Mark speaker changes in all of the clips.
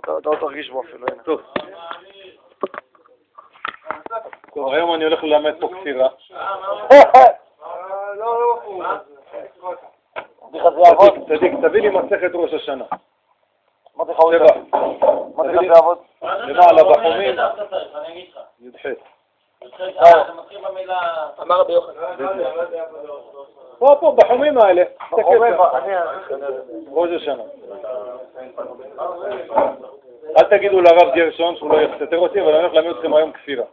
Speaker 1: אתה לא תרגיש בו אפילו, הנה.
Speaker 2: טוב. טוב, היום אני הולך ללמד פה כפירה. צדיק, תביא לי מסכת ראש השנה.
Speaker 1: מה זה חאוזה? מה זה לעבוד?
Speaker 2: למעלה בחומים. י"ח.
Speaker 3: אתה מתחיל במילה... אמר רבי יוחנן.
Speaker 2: פה, בחומים האלה. ראש השנה. אל תגידו לרב גרשון שהוא לא יפסתר אותי, אבל אני הולך ללמד אתכם היום כפירה.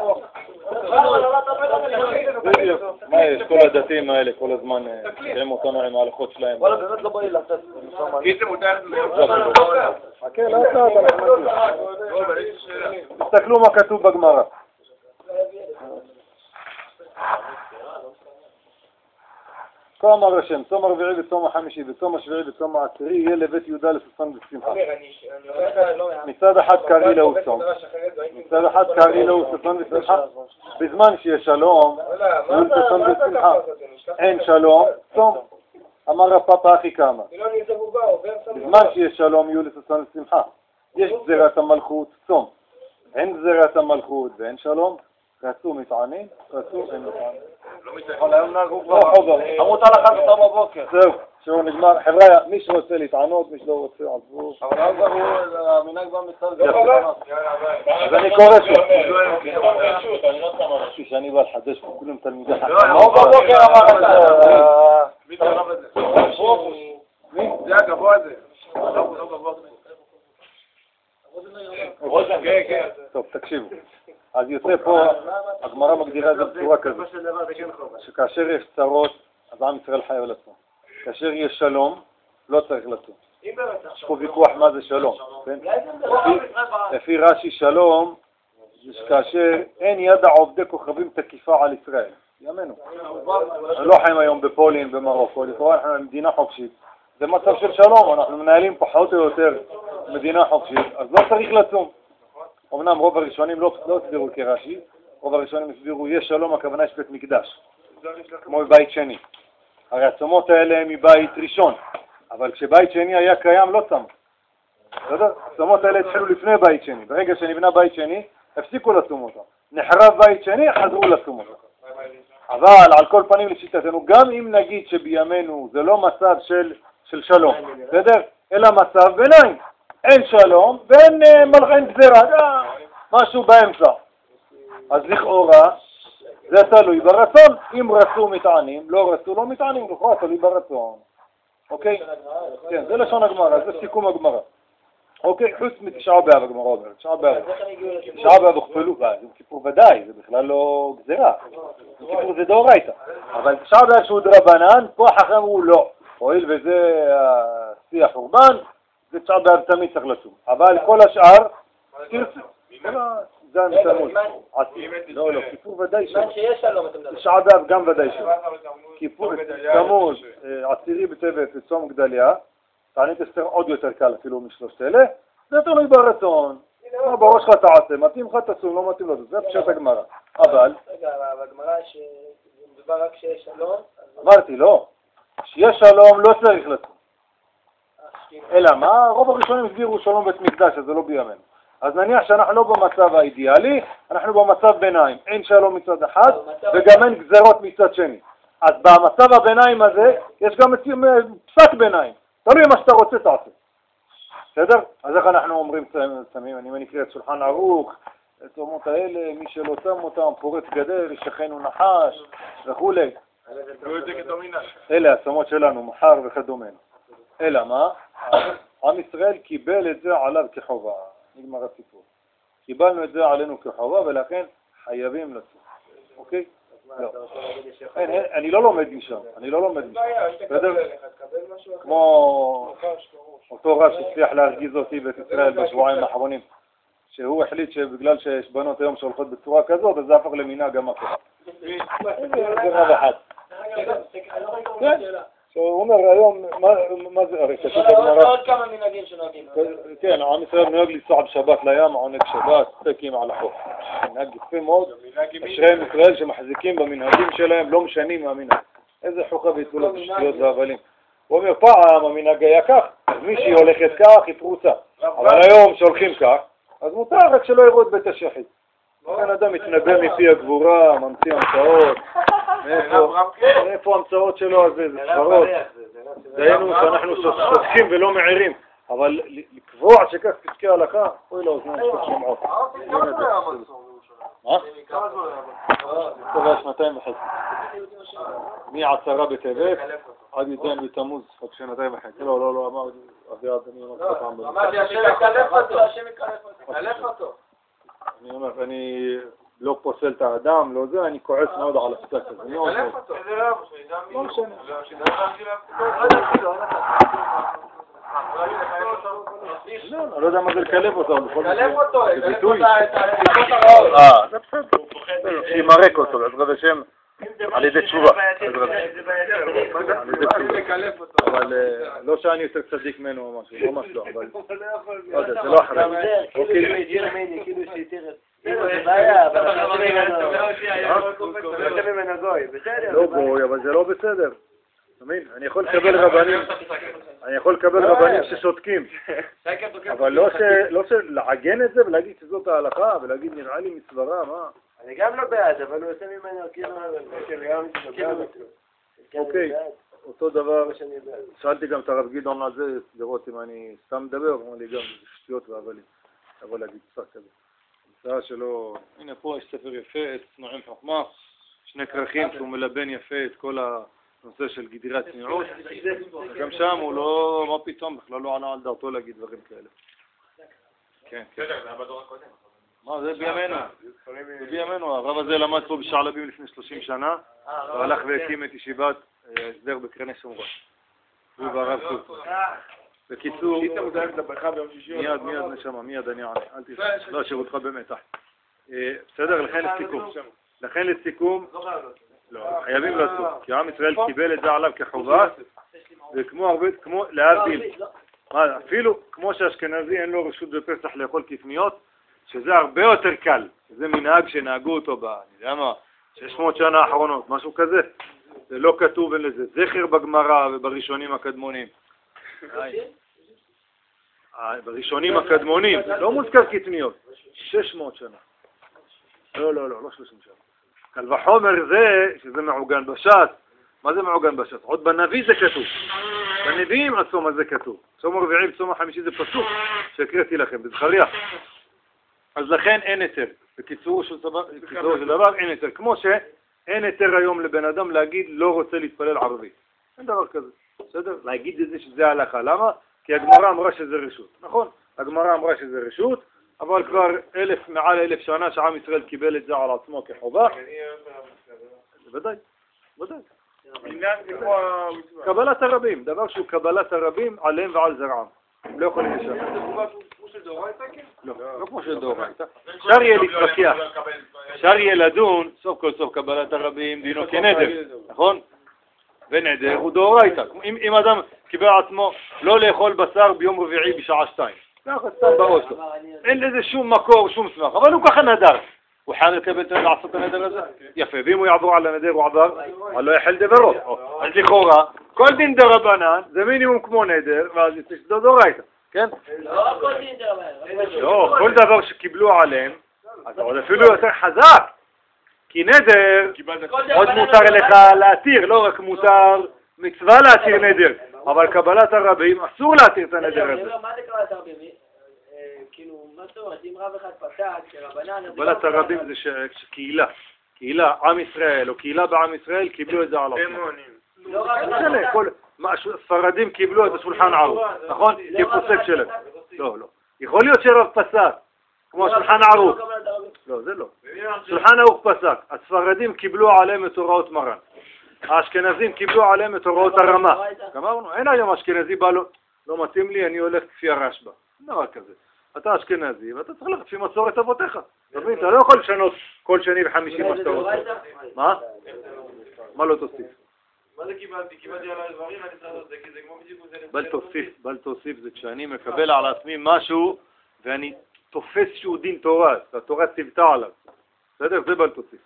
Speaker 2: מה יש? כל הדתיים האלה כל הזמן שהם אותנו עם ההלכות שלהם.
Speaker 1: וואלה, באמת לא בא לי לעשות.
Speaker 2: חכה, לאט לאט, תסתכלו מה כתוב בגמרא. כה אמר השם, צום הרביעי וצום החמישי וצום השביעי וצום העשירי יהיה לבית יהודה לששון ושמחה. מצד אחד קרעי לו צום, מצד אחד קרעי לו ששון ושמחה. בזמן שיש שלום, יהיו לששון ושמחה. אין שלום, צום. אמר הפאפה אחי כמה. בזמן שיש שלום, יהיו לששון ושמחה. יש גזירת המלכות, צום. אין גזירת המלכות ואין שלום. רצו מתענים, רצו אין מתענים.
Speaker 1: אבל היום נהגו כבר.
Speaker 2: חובר.
Speaker 1: עמותה לחת אותם בבוקר.
Speaker 2: זהו, שהוא נגמר. חבר'ה, מי שרוצה להתענות, מי שלא רוצה, עזבו.
Speaker 1: אבל היום כבר המנהג בא מצד גדול.
Speaker 2: אז אני קורא שוב. שאני בא לחדש פה, כולם תלמידי חכמים.
Speaker 1: לא בבוקר אמר את
Speaker 3: מי תרב את זה?
Speaker 2: מי?
Speaker 3: זה הגבוה הזה. לא גבוה.
Speaker 2: טוב, תקשיבו. אז יוצא פה, הגמרא מגדירה את זה בצורה כזאת, שכאשר יש צרות, אז עם ישראל חייב לצום. כאשר יש שלום, לא צריך לצום. יש פה ויכוח מה זה שלום. לפי רש"י שלום, זה כאשר אין יד עובדי כוכבים תקיפה על ישראל. יאמנו. לא חיים היום בפולין, במרוקו, לכאורה אנחנו מדינה חופשית. זה מצב של שלום, אנחנו מנהלים פחות או יותר מדינה חופשית, אז לא צריך לצום. אמנם רוב הראשונים לא הסבירו כרש"י, רוב הראשונים הסבירו יש שלום, הכוונה יש בית מקדש, כמו בבית שני. הרי הצומות האלה הם מבית ראשון, אבל כשבית שני היה קיים לא צמו. הצומות האלה התחילו לפני בית שני, ברגע שנבנה בית שני, הפסיקו לצום אותם. נחרב בית שני, חזרו לצום אותם. אבל על כל פנים לשיטתנו, גם אם נגיד שבימינו זה לא מצב של שלום, בסדר? אלא מצב ביניים. אין שלום ואין גזירה, משהו באמצע. אז לכאורה זה תלוי ברצון. אם רצו מתענים, לא רצו לא מתענים, לכאורה תלוי ברצון. אוקיי? כן, זה לשון הגמרא, זה סיכום הגמרא. אוקיי, חוץ מתשעה באב הגמרא אומרת, תשעה באב הוכפלו, זה כיפור ודאי, זה בכלל לא גזירה. כיפור זה דאורייתא. אבל תשעה באב שהוא דרבנן, פה חכם הוא לא. הואיל וזה שיח חורבן, זה תשעה באב תמיד צריך לצום. אבל כל השאר, זה המתמוד. לא, כיפור ודאי שלא. תשעה באב גם ודאי שלא. כיפור תמוז, עשירי בטבת וצום גדליה, תענית אסתר עוד יותר קל אפילו משלושת אלה, זה תלוי ברצון. בראש לך תעשה, מתאים לך תצום, לא מתאים לו, זה פשט הגמרא. אבל...
Speaker 3: רגע, בגמרא שמדובר רק שיש שלום...
Speaker 2: אמרתי, לא. שיש שלום לא צריך לצום. אלא מה? רוב הראשונים הסבירו שלום בית מקדש, אז זה לא בימינו. אז נניח שאנחנו לא במצב האידיאלי, אנחנו במצב ביניים. אין שלום מצד אחד, וגם אין גזרות מצד שני. אז במצב הביניים הזה, יש גם פסק ביניים. תלוי מה שאתה רוצה תעשה. בסדר? אז איך אנחנו אומרים צמים? אני מנקרא את שולחן ערוך, את אומות האלה, מי שלא צם אותם, פורץ גדר, ישכנו נחש, וכולי. אלה הצומות שלנו, מחר וכדומה. אלא מה? עם ישראל קיבל את זה עליו כחובה. נגמר הסיפור. קיבלנו את זה עלינו כחובה, ולכן חייבים לצום. אוקיי? לא. אני לא לומד משם, בסדר? כמו אותו רב שהצליח להרגיז אותי ואת ישראל בשבועיים האחרונים, שהוא החליט שבגלל שיש בנות היום שהולכות בצורה כזאת, אז זה הפך למנהג המקום. זה רב אחד. הוא אומר היום, מה זה, הרי כתוב בגמרא...
Speaker 3: עוד כמה מנהגים שנוהגים.
Speaker 2: כן, עם ישראל נוהג לנסוע בשבת לים, עונג שבת, סטייקים על החוף. מנהג יפה מאוד, אשרי ישראל שמחזיקים במנהגים שלהם, לא משנים מהמנהג. איזה חוכה ויצאו לו בשטויות והבלים. הוא אומר, פעם המנהג היה כך, אז מישהי הולכת כך, היא פרוצה. אבל היום שהולכים כך, אז מותר רק שלא יראו את בית השחית. בן אדם מתנבא מפי הגבורה, ממציא המצאות, מאיפה המצאות שלו הזה, זה סברות. דיינו שאנחנו שותקים ולא מעירים, אבל לקבוע שכך פסקי הלכה, אוי לאוזניים שתוך שמעות. מה? טוב, 2.5. מ10 בטבת עד י"ז בתמוז, רק 2.5. לא, אמר אביעד, אני אומר לך פעם.
Speaker 3: אמרתי, השם יקלף אותו.
Speaker 2: אני אומר, אני לא פוסל את האדם, לא זה, אני כועס מאוד על הפסק הזה.
Speaker 3: יקלף אותו.
Speaker 2: לא משנה. אני לא יודע מה זה לקלף אותו.
Speaker 3: יקלף אותו,
Speaker 2: זה ביטוי. זה בסדר. שימרק אותו, בעזרת השם, על ידי תשובה. אבל לא שאני יותר צדיק ממנו או משהו, ממש לא, אבל לא יודע, זה לא אחרי. לא גוי, אבל זה לא בסדר. אני יכול לקבל רבנים ששותקים, אבל לא לעגן את זה ולהגיד שזאת ההלכה ולהגיד נראה לי מסברה, מה?
Speaker 1: אני גם לא בעד, אבל הוא עושה ממנו כאילו...
Speaker 2: אוקיי, אותו דבר, שאלתי גם את הרב גדעון על זה, לראות אם אני סתם מדבר, הוא אמר לי גם שטויות והבלים, לבוא להגיד קצת כזה. בשעה שלא, הנה פה יש ספר יפה, את צנועים חכמה, 2 כרכים שהוא מלבן יפה את כל הנושא של גדירת צניעות, גם שם הוא לא, מה פתאום, בכלל לא ענה על דעתו להגיד דברים כאלה. כן. מה, זה בימינו. זה בימינו. הרב הזה למד פה בשעלבים לפני 30 שנה, והלך והקים את ישיבת הסדר בקרני שומרון. הוא והרב קוק. בקיצור, מיד נשמה, מיד אני אענה. אל תשמע, לא שירותך במתח. בסדר, לכן לסיכום, לא, חייבים לעשות, כי עם ישראל קיבל את זה עליו כחובה, וכמו להבדיל, אפילו כמו שאשכנזי אין לו רשות בפסח לאכול קטניות, שזה הרבה יותר קל, זה מנהג שנהגו אותו אני יודע מה, 600 שנה האחרונות, משהו כזה, זה לא כתוב אין לזה, זכר בגמרא ובראשונים הקדמונים. בראשונים הקדמונים, לא מוזכר קטניות, 600 שנה. לא 30 שנה. קל וחומר זה, שזה מעוגן בש"ס. מה זה מעוגן בש"ס? עוד בנביא זה כתוב. בנביאים הצום הזה כתוב. צום הרביעי וצום החמישי זה פסוק שהקראתי לכם, בזכריה. אז לכן אין היתר. בקיצור של דבר אין היתר. כמו שאין היתר היום לבן אדם להגיד לא רוצה להתפלל ערבי. אין דבר כזה. בסדר? להגיד את זה שזה הלכה. למה? כי הגמרא אמרה שזה רשות. נכון? הגמרא אמרה שזה רשות. אבל כבר מעל 1000 שנה שעם ישראל קיבל את זה על עצמו כחובה. ודאי. קבלת הרבים, דבר שהוא קבלת הרבים עליהם ועל זרעם. הם לא יכולים לשנות. לא כמו של דאורייתא. אפשר יהיה להתווכח. אפשר יהיה לדון, סוף כל סוף קבלת הרבים דינו כנדר, נכון? ונדר הוא דאורייתא. אם אדם קיבל עצמו לא לאכול בשר ביום רביעי בשעה 2. ככה סתם בראש לו. אין לזה שום מקור, שום סמך, אבל הוא ככה נדר. הוא חייב לקבל לעשות את הנדר הזה? יפה, ואם הוא יעבור על הנדר הוא עבר, אז לא יחל דברו. אז לכאורה, כל דין דרבנן זה מינימום כמו נדר, ואז יש דאורייתא, כן?
Speaker 3: לא כל דין דרבנן.
Speaker 2: לא, כל דבר שקיבלו עליהם, אז עוד אפילו יותר חזק. כי נדר, עוד מותר לך להתיר, לא רק מותר מצווה להתיר נדר, אבל קבלת הרבים אסור להתיר את הנדר הזה.
Speaker 3: מה זה קבלת הרבים? כאילו, מה זאת אומרת, אם רב אחד פסק, שרבנן...
Speaker 2: קבלת הרבים זה קהילה, עם ישראל, או קהילה בעם ישראל, קיבלו את זה על עצמם. ספרדים קיבלו את השולחן ערוך, נכון? כפוסק שלהם. לא. יכול להיות שרב פסק, כמו השולחן ערוך. לא, זה לא. שולחן ערוך פסק. הספרדים קיבלו עליהם את הוראות מרן. האשכנזים קיבלו עליהם את הוראות הרמה. גמרנו, אין היום אשכנזי בא לו, לא מתאים לי, אני הולך כפי הרשב"א. דבר כזה. אתה אשכנזי, ואתה צריך ללכת לפי מסורת אבותיך. אתה לא יכול לשנות כל שני וחמישי מה שאתה רוצה. מה? מה לא תוסיף?
Speaker 1: מה זה קיבלתי? קיבלתי על הדברים, אני צריך לעשות זה, כי זה כמו בדיוק זה...
Speaker 2: בל תוסיף, זה כשאני מקבל על עצמי משהו, ואני תופס שהוא דין תורה, התורה ציוותה עליו. בסדר? זה בל תוסיף.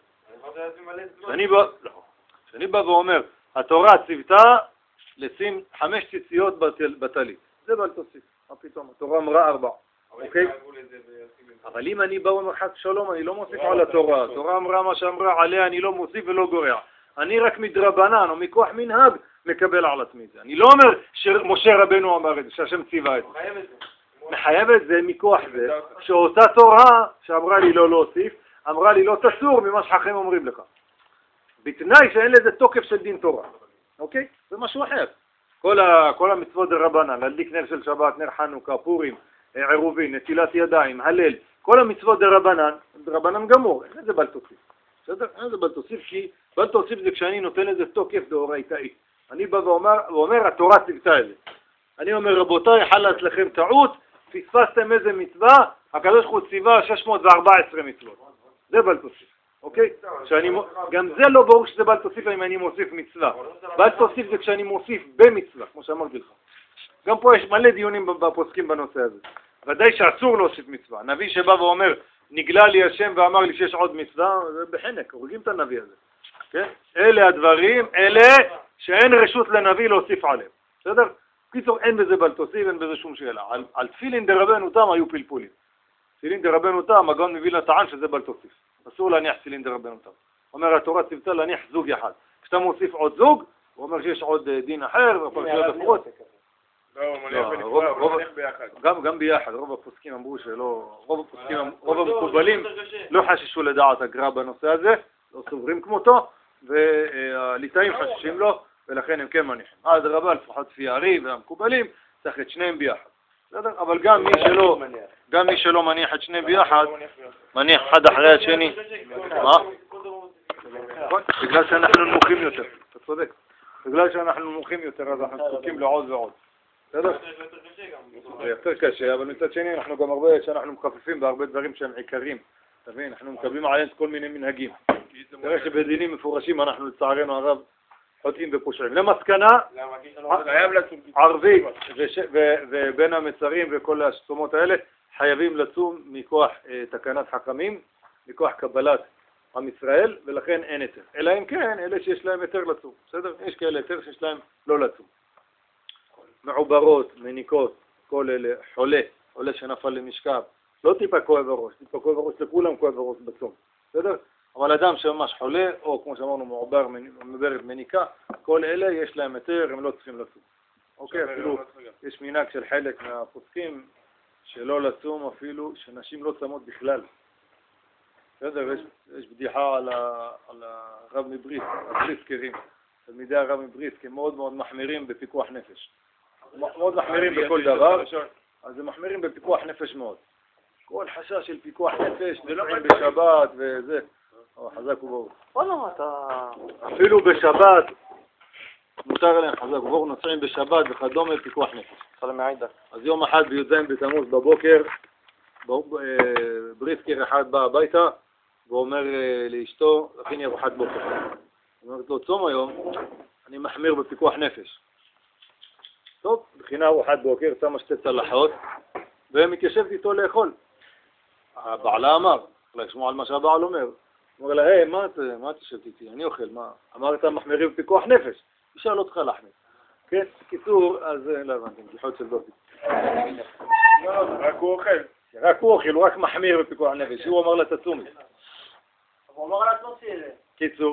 Speaker 2: כשאני בא ואומר, התורה ציוותה לשים 5 ציציות בטלית. זה בל תוסיף. מה פתאום? התורה אמרה 4. אוקיי? אבל אם אני בא ואומר חס שלום, אני לא מוסיף על התורה. התורה אמרה מה שאמרה עליה, אני לא מוסיף ולא גורע. אני רק מדרבנן או מכוח מנהג מקבל על עצמי את זה. אני לא אומר שמשה רבנו אמר את זה, שהשם ציווה את זה. מחייב את זה מכוח זה, שאותה תורה שאמרה לי לא להוסיף, אמרה לי לא תסור ממה שחכמים אומרים לך. בתנאי שאין לזה תוקף של דין תורה. אוקיי? זה משהו אחר. כל המצוות דרבנן, להדליק נר של שבת, נר חנוכה, פורים, עירובין, נטילת ידיים, הלל, כל המצוות דרבנן גמור, אין לזה בל תוסיף. בסדר? אין לזה בל תוסיף, כי בל תוסיף זה כשאני נותן לזה תוקף דאורייתאי. אני בא ואומר, התורה ציוותה את זה. אני אומר, רבותיי, חלה אצלכם טעות, פספסתם איזה מצווה, הקדוש ברוך הוא ציווה 614 מצוות. זה בל תוסיף. אוקיי? גם זה לא ברור שזה בל תוסיף אם אני מוסיף מצווה. בל תוסיף זה כשאני מוסיף במצווה, כמו שאמרתי לך. גם פה יש מלא דיונים בפוסקים בנושא הזה. ודאי שאסור להוסיף מצווה. נביא שבא ואומר, נגלה לי השם ואמר לי שיש עוד מצווה, זה בחנק, הורגים את הנביא הזה. כן? אלה הדברים, אלה שאין רשות לנביא להוסיף עליהם. בסדר? קיצור, אין בזה בל תוסיף, אין בזה שום שאלה. על תפילין דרבנו תם היו פלפולים. תפילין דרבנו תם, הגאון מווילנה טען שזה בל תוסיף. אסור להניח תפילין דרבנו תם. אומר התורה ציוותה להניח זוג אחד. כשאתה מוסיף עוד זוג, הוא אומר שיש עוד דין אחר, ופרשיות אחרות. גם ביחד, רוב הפוסקים אמרו שלא, רוב המקובלים לא חששו לדעת הגר"א בנושא הזה, לא סוברים כמותו, והליטאים חששים לו, ולכן הם כן מניחים. עד רבה, לפחות לפי הארי והמקובלים, צריך את שניהם ביחד. אבל גם מי שלא מניח את שניהם ביחד, מניח אחד אחרי השני. מה? בגלל שאנחנו נמוכים יותר, אתה צודק. בגלל שאנחנו נמוכים יותר, אז אנחנו זקוקים לעוד ועוד. בסדר? זה יותר קשה, אבל מצד שני אנחנו גם הרבה, שאנחנו מחפפים בהרבה דברים שהם עיקרים. תבין, אנחנו מקבלים עליהם כל מיני מנהגים. תראה שבדינים מפורשים אנחנו לצערנו הרב חוטאים ופושעים. למסקנה, ערבי ובין המצרים וכל השצומות האלה חייבים לצום מכוח תקנת חכמים, מכוח קבלת עם ישראל, ולכן אין היתר. אלא אם כן, אלה שיש להם היתר לצום. בסדר? יש כאלה היתר שיש להם לא לצום. מעוברות, מניקות, כל אלה, חולה שנפל למשכב, לא טיפה כואב הראש, טיפה כואב הראש לכולם כואב הראש בצום. בסדר? אבל אדם שממש חולה, או כמו שאמרנו מעובר, מעוברת מניקה, כל אלה יש להם היתר, הם לא צריכים לצום. אוקיי, אפילו יש מנהג של חלק מהפוסקים שלא לצום אפילו שנשים לא צמות בכלל. בסדר, יש בדיחה על הרב מבריסק, הבריסקרים, תלמידי הרב מבריסק, הם מאוד מאוד מחמירים בפיקוח נפש. מאוד מחמירים בכל דבר, אז הם מחמירים בפיקוח נפש מאוד. כל חשש של פיקוח נפש, נפעים בשבת וזה. חזק וברוך. אפילו בשבת, מותר להם חזק וברוך, נוסעים בשבת וכדומה פיקוח נפש. אז יום אחד בי"ז בתמוז בבוקר, בריסקר אחד בא הביתה, ואומר לאשתו, הכיני ארוחת בוקר. אומרת לו, צום היום, אני מחמיר בפיקוח נפש. טוב, בכינה ארוחת בוקר, שמה שתי צלחות, ומתיישבת איתו לאכול. הבעלה אמר, לשמוע על מה שהבעל אומר. אומר לה, היי, מה תשבת איתי? אני אוכל, מה? אמרת מחמירים בפיקוח נפש. ישאל אותך להחמיר. כן? קיצור, אז לא הבנתי, בדיחות של דופי.
Speaker 1: לא, רק הוא אוכל.
Speaker 2: רק הוא אוכל, הוא רק מחמיר בפיקוח נפש. הוא אמר לה תצומי.
Speaker 3: הוא אמר לה תוציא את זה.
Speaker 2: קיצור,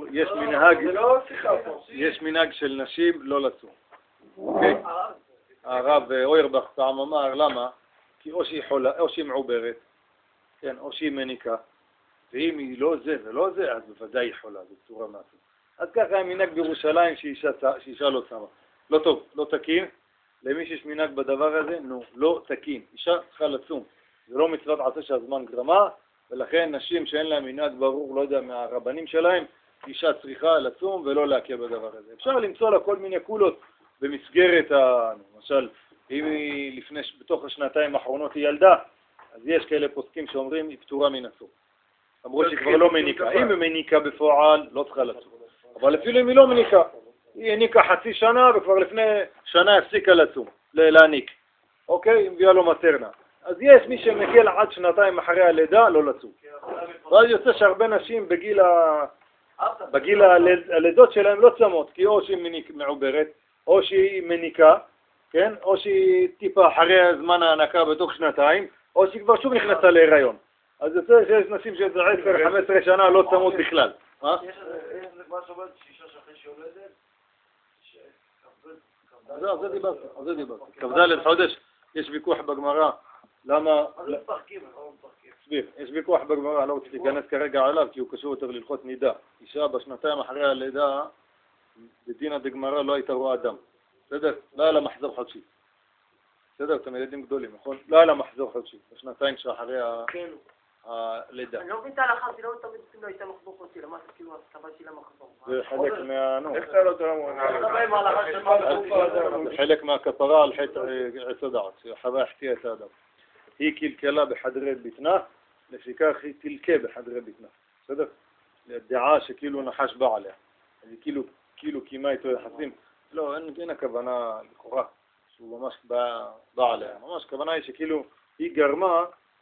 Speaker 2: יש מנהג של נשים לא לצום. אוקיי? הרב אוירבך פעם אמר, למה? כי או שהיא חולה, או שהיא מעוברת, כן, או שהיא מניקה, ואם היא לא זה ולא זה, אז בוודאי היא חולה, בצורה מעשית. אז ככה המנהג בירושלים שאישה לא צמה. לא טוב, לא תקין. למי שיש מנהג בדבר הזה, לא תקין. אישה צריכה לצום. זה לא מצוות עשה שהזמן גרמה, ולכן נשים שאין להם מנהג ברור, לא יודע, מהרבנים שלהם, אישה צריכה לצום ולא להכיר בדבר הזה. אפשר למצוא לה כל מיני קולות במסגרת, למשל, אם היא בתוך השנתיים האחרונות היא ילדה, אז יש כאלה פוסקים שאומרים היא פטורה מן הצום. למרות שהיא כבר לא מניקה. אם היא מניקה בפועל, לא צריכה לצום. אבל אפילו אם היא לא מניקה, היא הניקה חצי שנה וכבר לפני שנה הפסיקה לצום, להניק. אוקיי? היא מביאה לו מטרנה. אז יש מי שמקל עד שנתיים אחרי הלידה, לא לצום. ואז יוצא שהרבה נשים בגיל הלידות שלהם לא צמות, כי או שהיא מעוברת, או שהיא מניקה, כן? או שהיא טיפה אחרי זמן ההנקה בתוך שנתיים, או שהיא כבר שוב נכנסה להיריון. אז יוצא שיש נשים שזה 10-15 שנה לא צמות בכלל.
Speaker 1: מה שאומרת שאישה שאחרי שיולדת,
Speaker 2: זה דיברתי. כ"ד חודש, יש ויכוח בגמרא, למה... יש ויכוח בגמרא, לא רוצה להיכנס כרגע עליו, כי הוא קשור יותר ללכות נידה. אישה בשנתיים אחרי הלידה, בדינא דגמרא לא הייתה רואה דם. בסדר? לא היה לה מחזור חודשי. בסדר? אתם ילדים גדולים, נכון? לא היה לה מחזור חודשי, בשנתיים שאחרי הלידה.
Speaker 3: אני לא מבין את ההלכה, זה לא תמיד לא הייתה מחזור חודשי, למה זה כאילו הסתבר שלה מחזור?
Speaker 2: זה חלק
Speaker 1: איך אתה לא תראה?
Speaker 2: זה חלק מהכפרה על חטא עץ הדעת, שחווה החטיאה את האדם. היא קלקלה בחדרי בטנה, לפיכך היא תלקה בחדרי בטנה. בסדר? דעה שכאילו נחש בא עליה. היא כאילו קיימה איתו יחסים. לא, אין הכוונה לכאורה, שהוא ממש בא עליה. ממש הכוונה היא שכאילו היא גרמה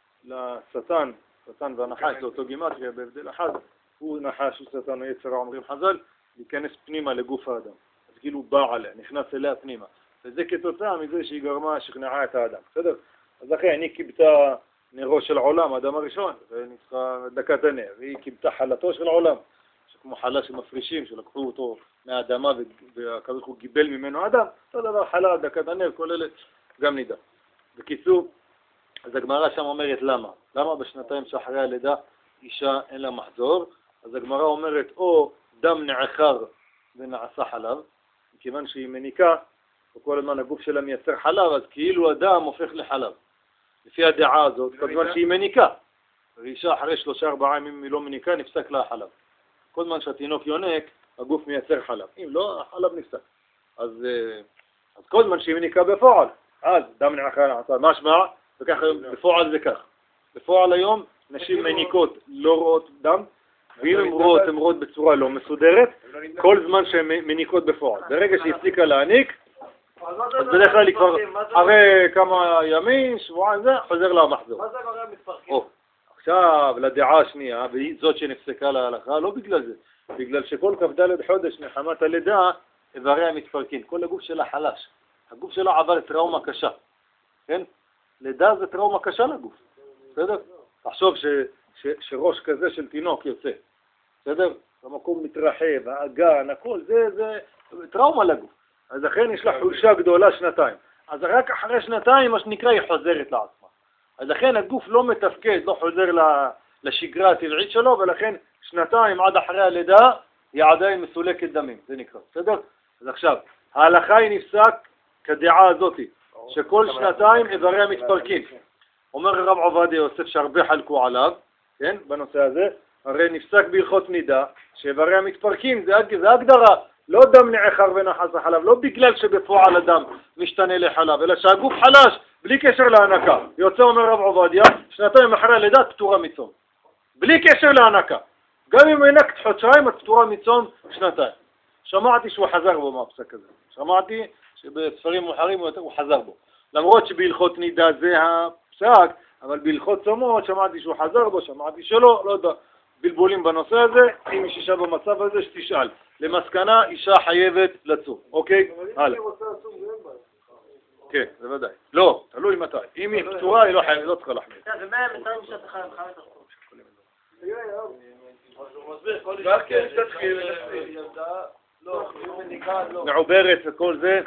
Speaker 2: לשטן, שטן והנחש, זה אותו גימטריה בהבדל אחד, הוא נחש, הוא שטן, הוא יצר, אומרים חז"ל, להיכנס פנימה לגוף האדם. אז כאילו הוא בא עליה, נכנס אליה פנימה. וזה כתוצאה מזה שהיא גרמה, שכנעה את האדם. בסדר? אז לכן היא קיבתה נרו של עולם, האדם הראשון, ונצחה דקת הנר, והיא קיבתה חלתו של העולם, שכמו חלה שמפרישים, שלקחו אותו מהאדמה והקדוש הוא גיבל ממנו אדם, אותו דבר חלה, דקת הנר, כל אלה גם נידה. בקיצור, אז הגמרא שם אומרת למה? למה בשנתיים שאחרי הלידה אישה אין לה מחזור? אז הגמרא אומרת או דם נעכר ונעשה חלב, מכיוון שהיא מניקה, וכל הזמן הגוף שלה מייצר חלב, אז כאילו הדם הופך לחלב. לפי הדעה הזאת, כמובן שהיא מניקה. ואישה אחרי 3-4 ימים היא לא מניקה, נפסק לה החלב. כל זמן שהתינוק יונק, הגוף מייצר חלב. אם לא, החלב נפסק. אז כל זמן שהיא מניקה בפועל, אז דם נעכר נעשה, משמע, וככה בפועל זה כך. בפועל היום נשים מניקות לא רואות דם, ואם הן רואות, הן רואות בצורה לא מסודרת, כל זמן שהן מניקות בפועל. ברגע שהיא הפסיקה להניק, אז בדרך כלל היא כבר אחרי כמה ימים, שבועיים זה, חוזר לה המחזור.
Speaker 3: מה זה מראה מתפרקים?
Speaker 2: עכשיו, לדעה השנייה, והיא זאת שנפסקה להלכה, לא בגלל זה, בגלל שכל כ"ד חודש נחמת הלידה, איבריה מתפרקים. כל הגוף שלה חלש. הגוף שלה עבר טראומה קשה. כן? לידה זה טראומה קשה לגוף. בסדר? תחשוב שראש כזה של תינוק יוצא. בסדר? המקום מתרחב, האגן, הכל, זה טראומה לגוף. אז לכן יש לה חולשה גדולה שנתיים. אז רק אחרי שנתיים, מה שנקרא, היא חוזרת לעצמה. אז לכן הגוף לא מתפקד, לא חוזר לשגרה הטבעית שלו, ולכן שנתיים עד אחרי הלידה, היא עדיין מסולקת דמים, זה נקרא. בסדר? אז עכשיו, ההלכה היא נפסק כדעה הזאת, שכל שנתיים איבריה מתפרקים. אומר הרב עובדיה יוסף שהרבה חלקו עליו, כן, בנושא הזה, הרי נפסק בהלכות נידה, שאיבריה מתפרקים, זה הגדרה. לא דם נעכר ונחס החלב, לא בגלל שבפועל הדם משתנה לחלב, אלא שהגוף חלש, בלי קשר להנקה. יוצא אומר רב עובדיה, שנתיים אחרי הלידה פטורה מצום. בלי קשר להנקה. גם אם הענקת חודשיים, את פטורה מצום שנתיים. שמעתי שהוא חזר בו מהפסק הזה. שמעתי שבספרים מאוחרים הוא חזר בו. למרות שבהלכות נידה זה הפסק, אבל בהלכות צומות שמעתי שהוא חזר בו, שמעתי שלא, לא יודע. בלבולים בנושא הזה, אם יש אישה במצב הזה שתשאל. למסקנה, אישה חייבת לצום, אוקיי? הלאה. כן, זה ודאי. לא, תלוי מתי. אם היא פטורה, היא לא חייבת, לא צריכה להחמיר.
Speaker 3: ומה מסיים שאתה חייב את הרחוב?
Speaker 2: מעוברת וכל זה,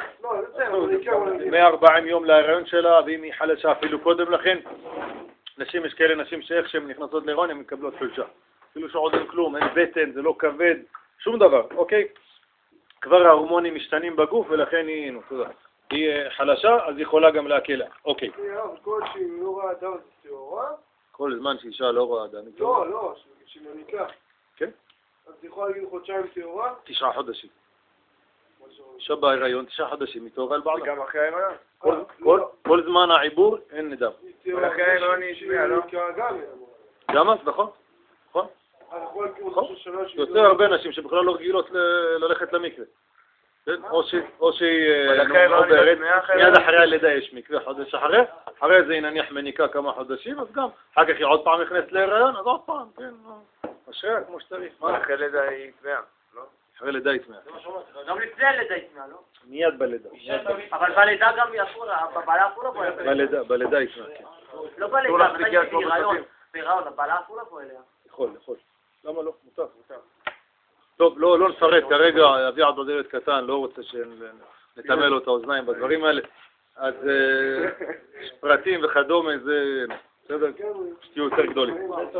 Speaker 2: 140 יום להיריון שלה, ואם היא חלשה אפילו קודם לכן, נשים, יש כאלה נשים שאיך שהן נכנסות להיריון, הן מקבלות חולשה. אפילו שעוד אין כלום, אין בטן, זה לא כבד, שום דבר, אוקיי? כבר ההורמונים משתנים בגוף, ולכן היא חלשה, אז היא יכולה גם להקלה, אוקיי.
Speaker 1: כל שהיא לא רואה אדם טהורה?
Speaker 2: כל זמן שאישה לא רואה אדם טהורה.
Speaker 1: לא, שהיא מניקה.
Speaker 2: כן?
Speaker 1: אז היא יכולה להגיד חודשיים טהורה?
Speaker 2: 9 חודשים. אישה בהיריון 9 חודשים, היא טהורה על בעלה.
Speaker 1: גם אחרי ההיריון?
Speaker 2: כל זמן העיבור אין נדם.
Speaker 1: אחרי ההיריון היא שמיעה, לא?
Speaker 2: גם אז, נכון? נכון? יוצא הרבה נשים שבכלל לא רגילות ללכת למקווה. או שהיא עוברת, מיד אחרי הלידה יש מקווה חודש אחרי זה היא נניח מניקה כמה חודשים, אז גם אחר כך היא עוד פעם נכנסת להיריון, אז עוד פעם, כן, אשריה כמו שצריך.
Speaker 1: אחרי לידה היא טמאה, לא?
Speaker 2: אחרי לידה יטמע.
Speaker 3: גם לפני הלידה יטמע, לא?
Speaker 2: מיד בלידה.
Speaker 3: אבל בלידה גם אסור, בבעלה אסור לבוא אליה.
Speaker 2: בלידה יטמע, כן.
Speaker 3: לא בלידה, מתי יש בהיריון, הבעלה אסור לבוא אליה.
Speaker 2: יכול. למה לא? מותר. טוב, לא נפרט כרגע, אביא עדודרת קטן, לא רוצה שנטמא לו את האוזניים בדברים האלה. אז פרטים וכדומה זה, בסדר? שתהיו יותר גדולים.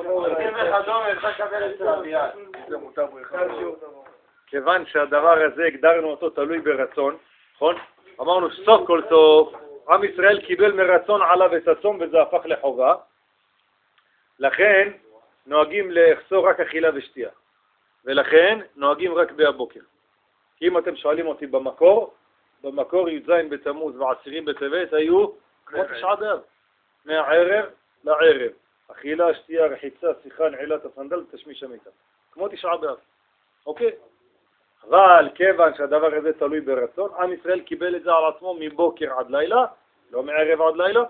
Speaker 2: כיוון שהדבר הזה הגדרנו אותו תלוי ברצון, נכון? אמרנו שסוף כל סוף, עם ישראל קיבל מרצון עליו את הצום וזה הפך לחובה, לכן נוהגים לאכסור רק אכילה ושתייה, ולכן נוהגים רק בבוקר. כי אם אתם שואלים אותי במקור י"ז בתמוז ועשירים בטבת היו כמו תשעה באב, מהערב לערב, אכילה, שתייה, רחיצה, שיחה, נעילת הסנדל ותשמיש המיטה, כמו תשעה באב. אוקיי? אבל כיוון שהדבר הזה תלוי ברצון, עם ישראל קיבל את זה על עצמו מבוקר עד לילה, לא מערב עד לילה,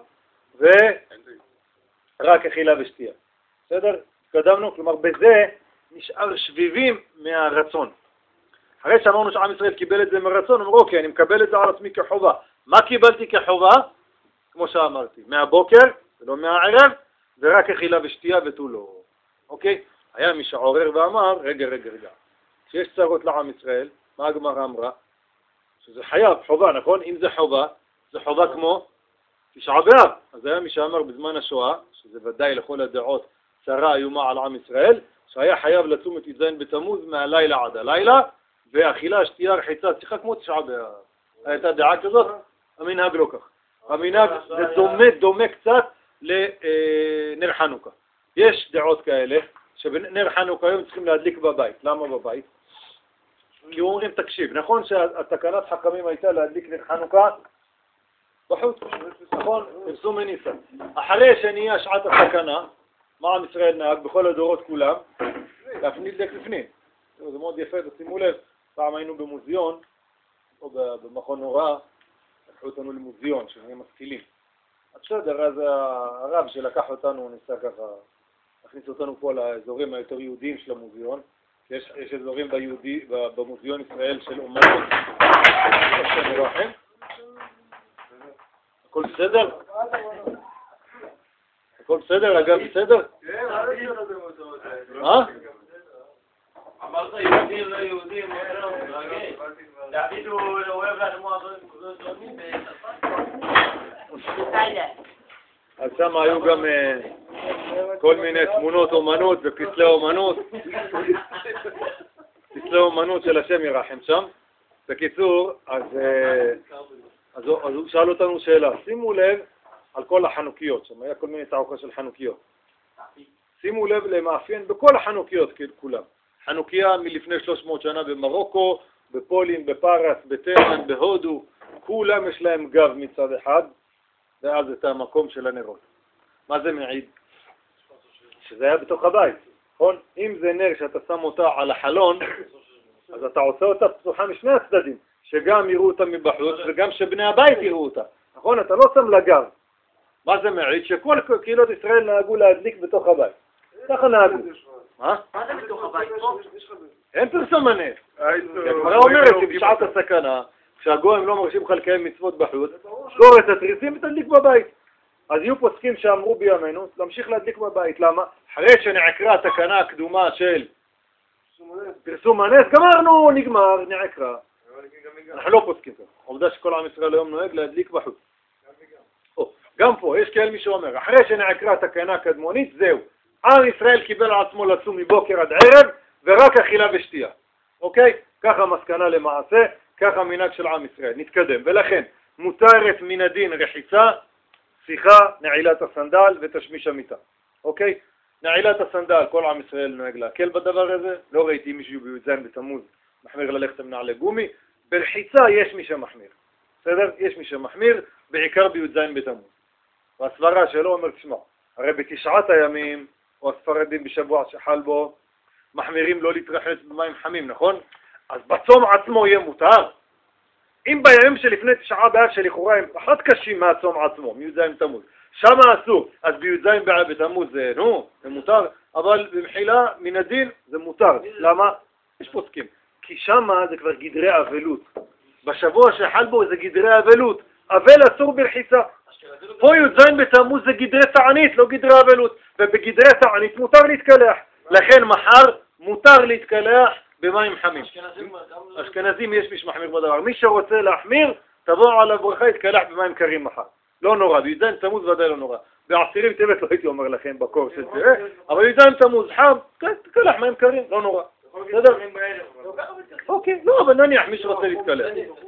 Speaker 2: ורק אכילה ושתייה. בסדר? התקדמנו, כלומר בזה נשאר שביבים מהרצון. אחרי שאמרנו שעם ישראל קיבל את זה מרצון, אמרו אוקיי, אני מקבל את זה על עצמי כחובה. מה קיבלתי כחובה? כמו שאמרתי, מהבוקר, ולא מהערב, ורק אכילה ושתייה ותו לא. אוקיי? היה מי שעורר ואמר, רגע. כשיש צרות לעם ישראל, מה הגמרא אמרה? שזה חייב, חובה, נכון? אם זה חובה, זה חובה כמו תשעה באב. אז היה מי שאמר בזמן השואה, שזה ודאי לכל הדעות צרה איומה על עם ישראל, שהיה חייב לצום את י"ז בתמוז מהלילה עד הלילה, ואכילה, שתייה, רחיצה, שיחה כמו תשעה באב. הייתה דעה כזאת? המנהג לא כך. המנהג זה דומה קצת לנר חנוכה. יש דעות כאלה שבנר חנוכה היום צריכים להדליק בבית. למה בבית? כי אומרים תקשיב, נכון שהתקנת חכמים הייתה להדליק נר חנוכה בחוץ, נכון? פרסום מניסה. אחרי שנהיה שעת הסכנה, מה עם ישראל נהג בכל הדורות כולם? להדליק לפנים. זה מאוד יפה, תשימו לב, פעם היינו במוזיאון, או במכון הוראה, לקחו אותנו למוזיאון, שנהיה משכילים. אז בסדר, אז הרב שלקח אותנו, ניסה ככה, הכניס אותנו פה לאזורים היותר יהודיים של המוזיאון. יש אזורים במוזיאון ישראל של אומנות. הכל בסדר? הכל בסדר? אגב, בסדר? מה?
Speaker 3: אמרת יהודים, לא יהודים, דוד הוא אוהב לשמוע דברים
Speaker 2: אז שם היו גם כל מיני תמונות אומנות ופסלי אומנות, פסלי אומנות של השם ירחם שם. בקיצור, אז הוא שאל אותנו שאלה, שימו לב על כל החנוכיות, שם היה כל מיני תערוכה של חנוכיות. שימו לב למאפיין בכל החנוכיות כולם. חנוכיה מלפני 300 שנה במרוקו, בפולין, בפרס, בתימן, בהודו, כולם יש להם גב מצד אחד, ואז את המקום של הנרות. מה זה מעיד? שזה היה בתוך הבית, נכון? אם זה נר שאתה שם אותה על החלון, אז אתה עושה אותה פתוחה משני הצדדים, שגם יראו אותה מבחוץ וגם שבני הבית יראו אותה, נכון? אתה לא שם לגב. מה זה מעיד? שכל קהילות ישראל נהגו להדליק בתוך הבית. ככה נהגו. מה?
Speaker 3: מה זה בתוך הבית?
Speaker 2: אין פרסום הנס. הגמרא אומרת שבשעת הסכנה, כשהגויים לא מרשים לך לקיים מצוות בחוץ, סגור את התריסים ותדליק בבית. אז יהיו פוסקים שאמרו בימינו, להמשיך להדליק בבית. למה? אחרי שנעקרה התקנה הקדומה של פרסום הנס, גמרנו, נגמר, נעקרה. אנחנו לא פוסקים כך. עובדה שכל עם ישראל היום נוהג להדליק בחוץ. גם פה, יש כאלה מי שאומר, אחרי שנעקרה התקנה הקדמונית, זהו. עם ישראל קיבל על עצמו לצום מבוקר עד ערב, ורק אכילה ושתייה. אוקיי? ככה מסקנה למעשה, ככה מנהג של עם ישראל. נתקדם. ולכן, מותרת מן הדין רחיצה, שיחה, נעילת הסנדל ותשמיש המיטה. אוקיי? נעילת הסנדל, כל עם ישראל נוהג להקל בדבר הזה. לא ראיתי מישהו בי"ז בתמוז מחמיר ללכת עם נעלי גומי. ברחיצה יש מי שמחמיר. בסדר? יש מי שמחמיר, בעיקר בי"ז בתמוז. והסברה שלו אומר, תשמע, הרי בתשעת הימים, או הספרדים בשבוע שחל בו, מחמירים לא להתרחץ במים חמים, נכון? אז בצום עצמו יהיה מותר. אם בימים שלפני תשעה באב שלכאורה הם פחות קשים מהצום עצמו, מי"ז בתמוז, שם אסור, אז בי"ז בתמוז זה מותר, אבל במחילה מן הדין זה מותר. למה? יש פוסקים. כי שמה זה כבר גדרי אבלות. בשבוע שחל בו זה גדרי אבלות. אבל אסור ברחיצה. פה י"ז בתמוז זה גדרי תענית, לא גדרי אבלות. ובגדרי תענית מותר להתקלח. לכן מחר מותר להתקלח במים חמים. אשכנזים יש מישהו מחמיר בדבר. מי שרוצה להחמיר, תבוא על הברכה, יתקלח במים קרים מחר. לא נורא, בי"ז תמוז ודאי לא נורא. בעשירים טבת לא הייתי אומר לכם בקורס את זה, אבל בי"ז תמוז חם, תקלח מים קרים, לא נורא. בסדר? אוקיי, לא, אבל נניח מי שרוצה להתקלח.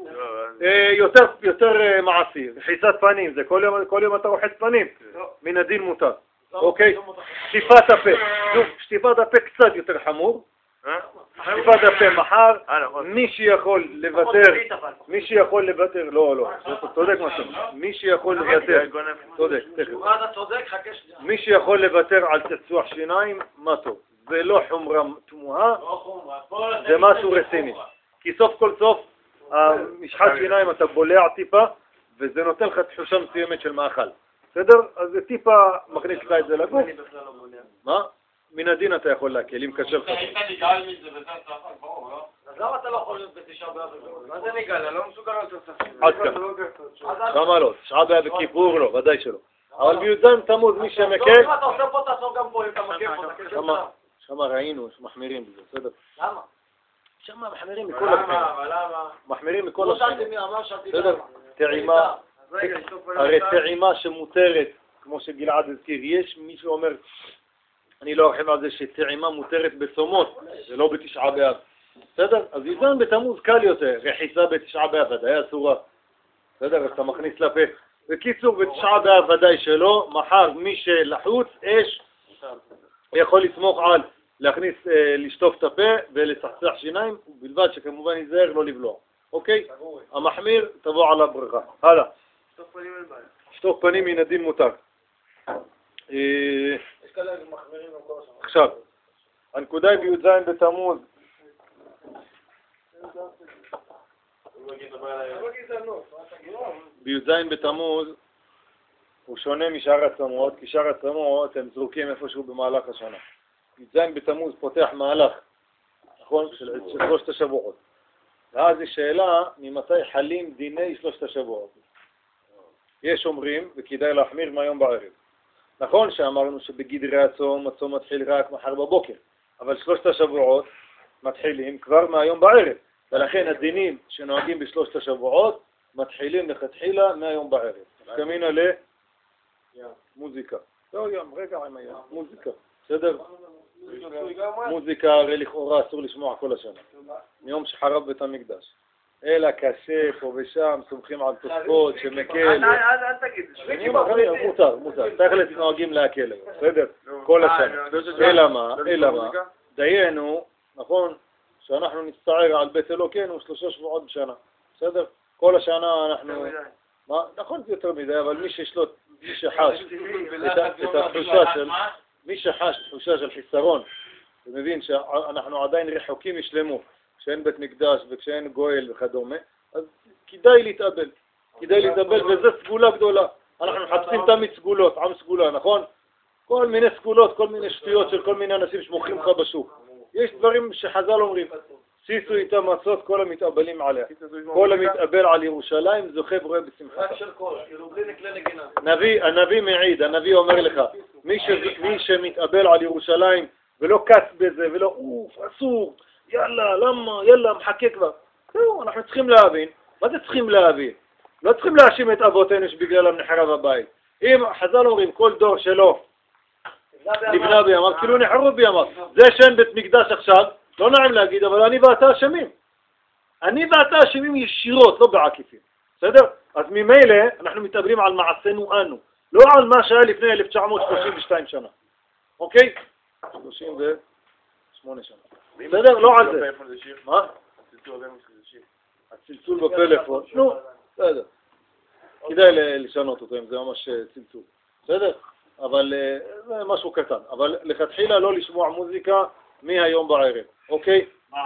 Speaker 2: יותר מעשי, רחיצת פנים, זה כל יום אתה רוחץ פנים, מן הדין מותר. אוקיי? שטיפת הפה. שטיפת הפה קצת יותר חמור. שטיפת הפה מחר, מי שיכול לוותר, לא, צודק משהו, מי שיכול לוותר, צודק, מי שיכול לוותר על צחצוח שיניים, מה טוב, זה לא חומרה תמוהה, זה משהו רציני, כי סוף כל סוף, משחת שיניים אתה בולע טיפה, וזה נותן לך תחושה מסוימת של מאכל, בסדר? אז זה טיפה מכניס לך את זה לגוף. מה? מן הדין אתה יכול להקל, אם קשה לך.
Speaker 1: אז למה אתה לא יכול להיות בתשעה באב? מה זה נגאל? אני לא מסוגל להיות צחצוח.
Speaker 2: עד כאן. למה לא? תשעה באב וכיפור לא, ודאי שלא. אבל בי"ז תמוז מי שמקל...
Speaker 1: אם אתה עושה פה תעשור גם פה, אם אתה מקל פה,
Speaker 2: שמה ראינו שמחמירים בזה, בסדר?
Speaker 1: למה?
Speaker 2: שמה מחמירים מכל הבחינות.
Speaker 1: למה?
Speaker 2: מחמירים מכל הבחינות. בסדר?
Speaker 1: טעימה.
Speaker 2: הרי טעימה שמותרת, כמו שגלעד הזכיר, יש מי שאומר, אני לא ארחיב על זה שטעימה מותרת בסומות, זה לא בתשעה באב. בסדר? אז י"ז בתמוז קל יותר, רחיצה בתשעה באב ודאי אסורה. בסדר? אז אתה מכניס לפה. בקיצור, בתשעה באב ודאי שלא, מחר מי שלחוץ, אש, יכול לסמוך על להכניס, לשטוף את הפה ולצחצח שיניים, בלבד שכמובן ייזהר לא לבלוע. אוקיי? המחמיר תבוא על הברכה. הלאה. שטוף פנים מן הדין מותר. עכשיו, הנקודה היא בי"ז בתמוז. בי"ז בתמוז הוא שונה משאר הצומות, כי שאר הצומות הם זרוקים איפשהו במהלך השנה. י"ז בתמוז פותח מהלך, נכון? של שלושת השבועות. ואז יש שאלה, ממתי חלים דיני שלושת השבועות? יש אומרים, וכדאי להחמיר מהיום בערב. נכון שאמרנו שבגדרי הצום מתחיל רק מחר בבוקר, אבל שלושת השבועות מתחילים כבר מהיום בערב, ולכן הדינים שנוהגים בשלושת השבועות מתחילים לכתחילה מהיום בערב. כמינה למוזיקה. לא ים, רגע עם הים, מוזיקה, בסדר? מוזיקה הרי לכאורה אסור לשמוע כל השנה, מיום שחרב בית המקדש. אלא קשה פה ושם, סומכים על תוספות שמקל.
Speaker 1: אל תגיד.
Speaker 2: מותר. תכלס נוהגים להקל, בסדר? כל השנה. אלא מה? דיינו, נכון, שאנחנו נצטער על בית אלוקינו 3 שבועות בשנה. בסדר? כל השנה אנחנו... נכון זה יותר מדי, אבל מי שחש את התחושה של... מי שחש תחושה של חיסרון, ומבין שאנחנו עדיין רחוקים משלמות, כשאין בית מקדש וכשאין גואל וכדומה, אז כדאי להתאבל, וזה סגולה גדולה. אנחנו מחפשים תמיד סגולות, עם סגולה, נכון? כל מיני סגולות, כל מיני שטויות של כל מיני אנשים שמוכרים לך בשוק. יש דברים שחז"ל אומרים, סיסו איתם מצות כל המתאבלים עליה. כל המתאבל על ירושלים זוכה ורואה בשמחתה. הנביא מעיד, הנביא אומר לך, מי שמתאבל על ירושלים ולא קץ בזה ולא אוף, אסור, יאללה, למה, יאללה, מחכה כבר. זהו, אנחנו צריכים להבין. מה זה צריכים להבין? לא צריכים להאשים את אבותינו שבגללם נחרב הבית. אם חז"ל אומרים, כל דור שלו נבנה בימיו, כאילו נחרב בימיו. זה שאין בית מקדש עכשיו, לא נעים להגיד, אבל אני ואתה אשמים. אני ואתה אשמים ישירות, לא בעקיפין. בסדר? אז ממילא אנחנו מתאבלים על מעשינו אנו, לא על מה שהיה לפני 1932 שנה. אוקיי? 38 שנה. בסדר? לא על זה. מה? הצלצול בפלאפון. נו, בסדר. כדאי לשנות אותו אם זה ממש צלצול. בסדר? אבל זה משהו קטן. אבל לכתחילה לא לשמוע מוזיקה מהיום בערב. אוקיי?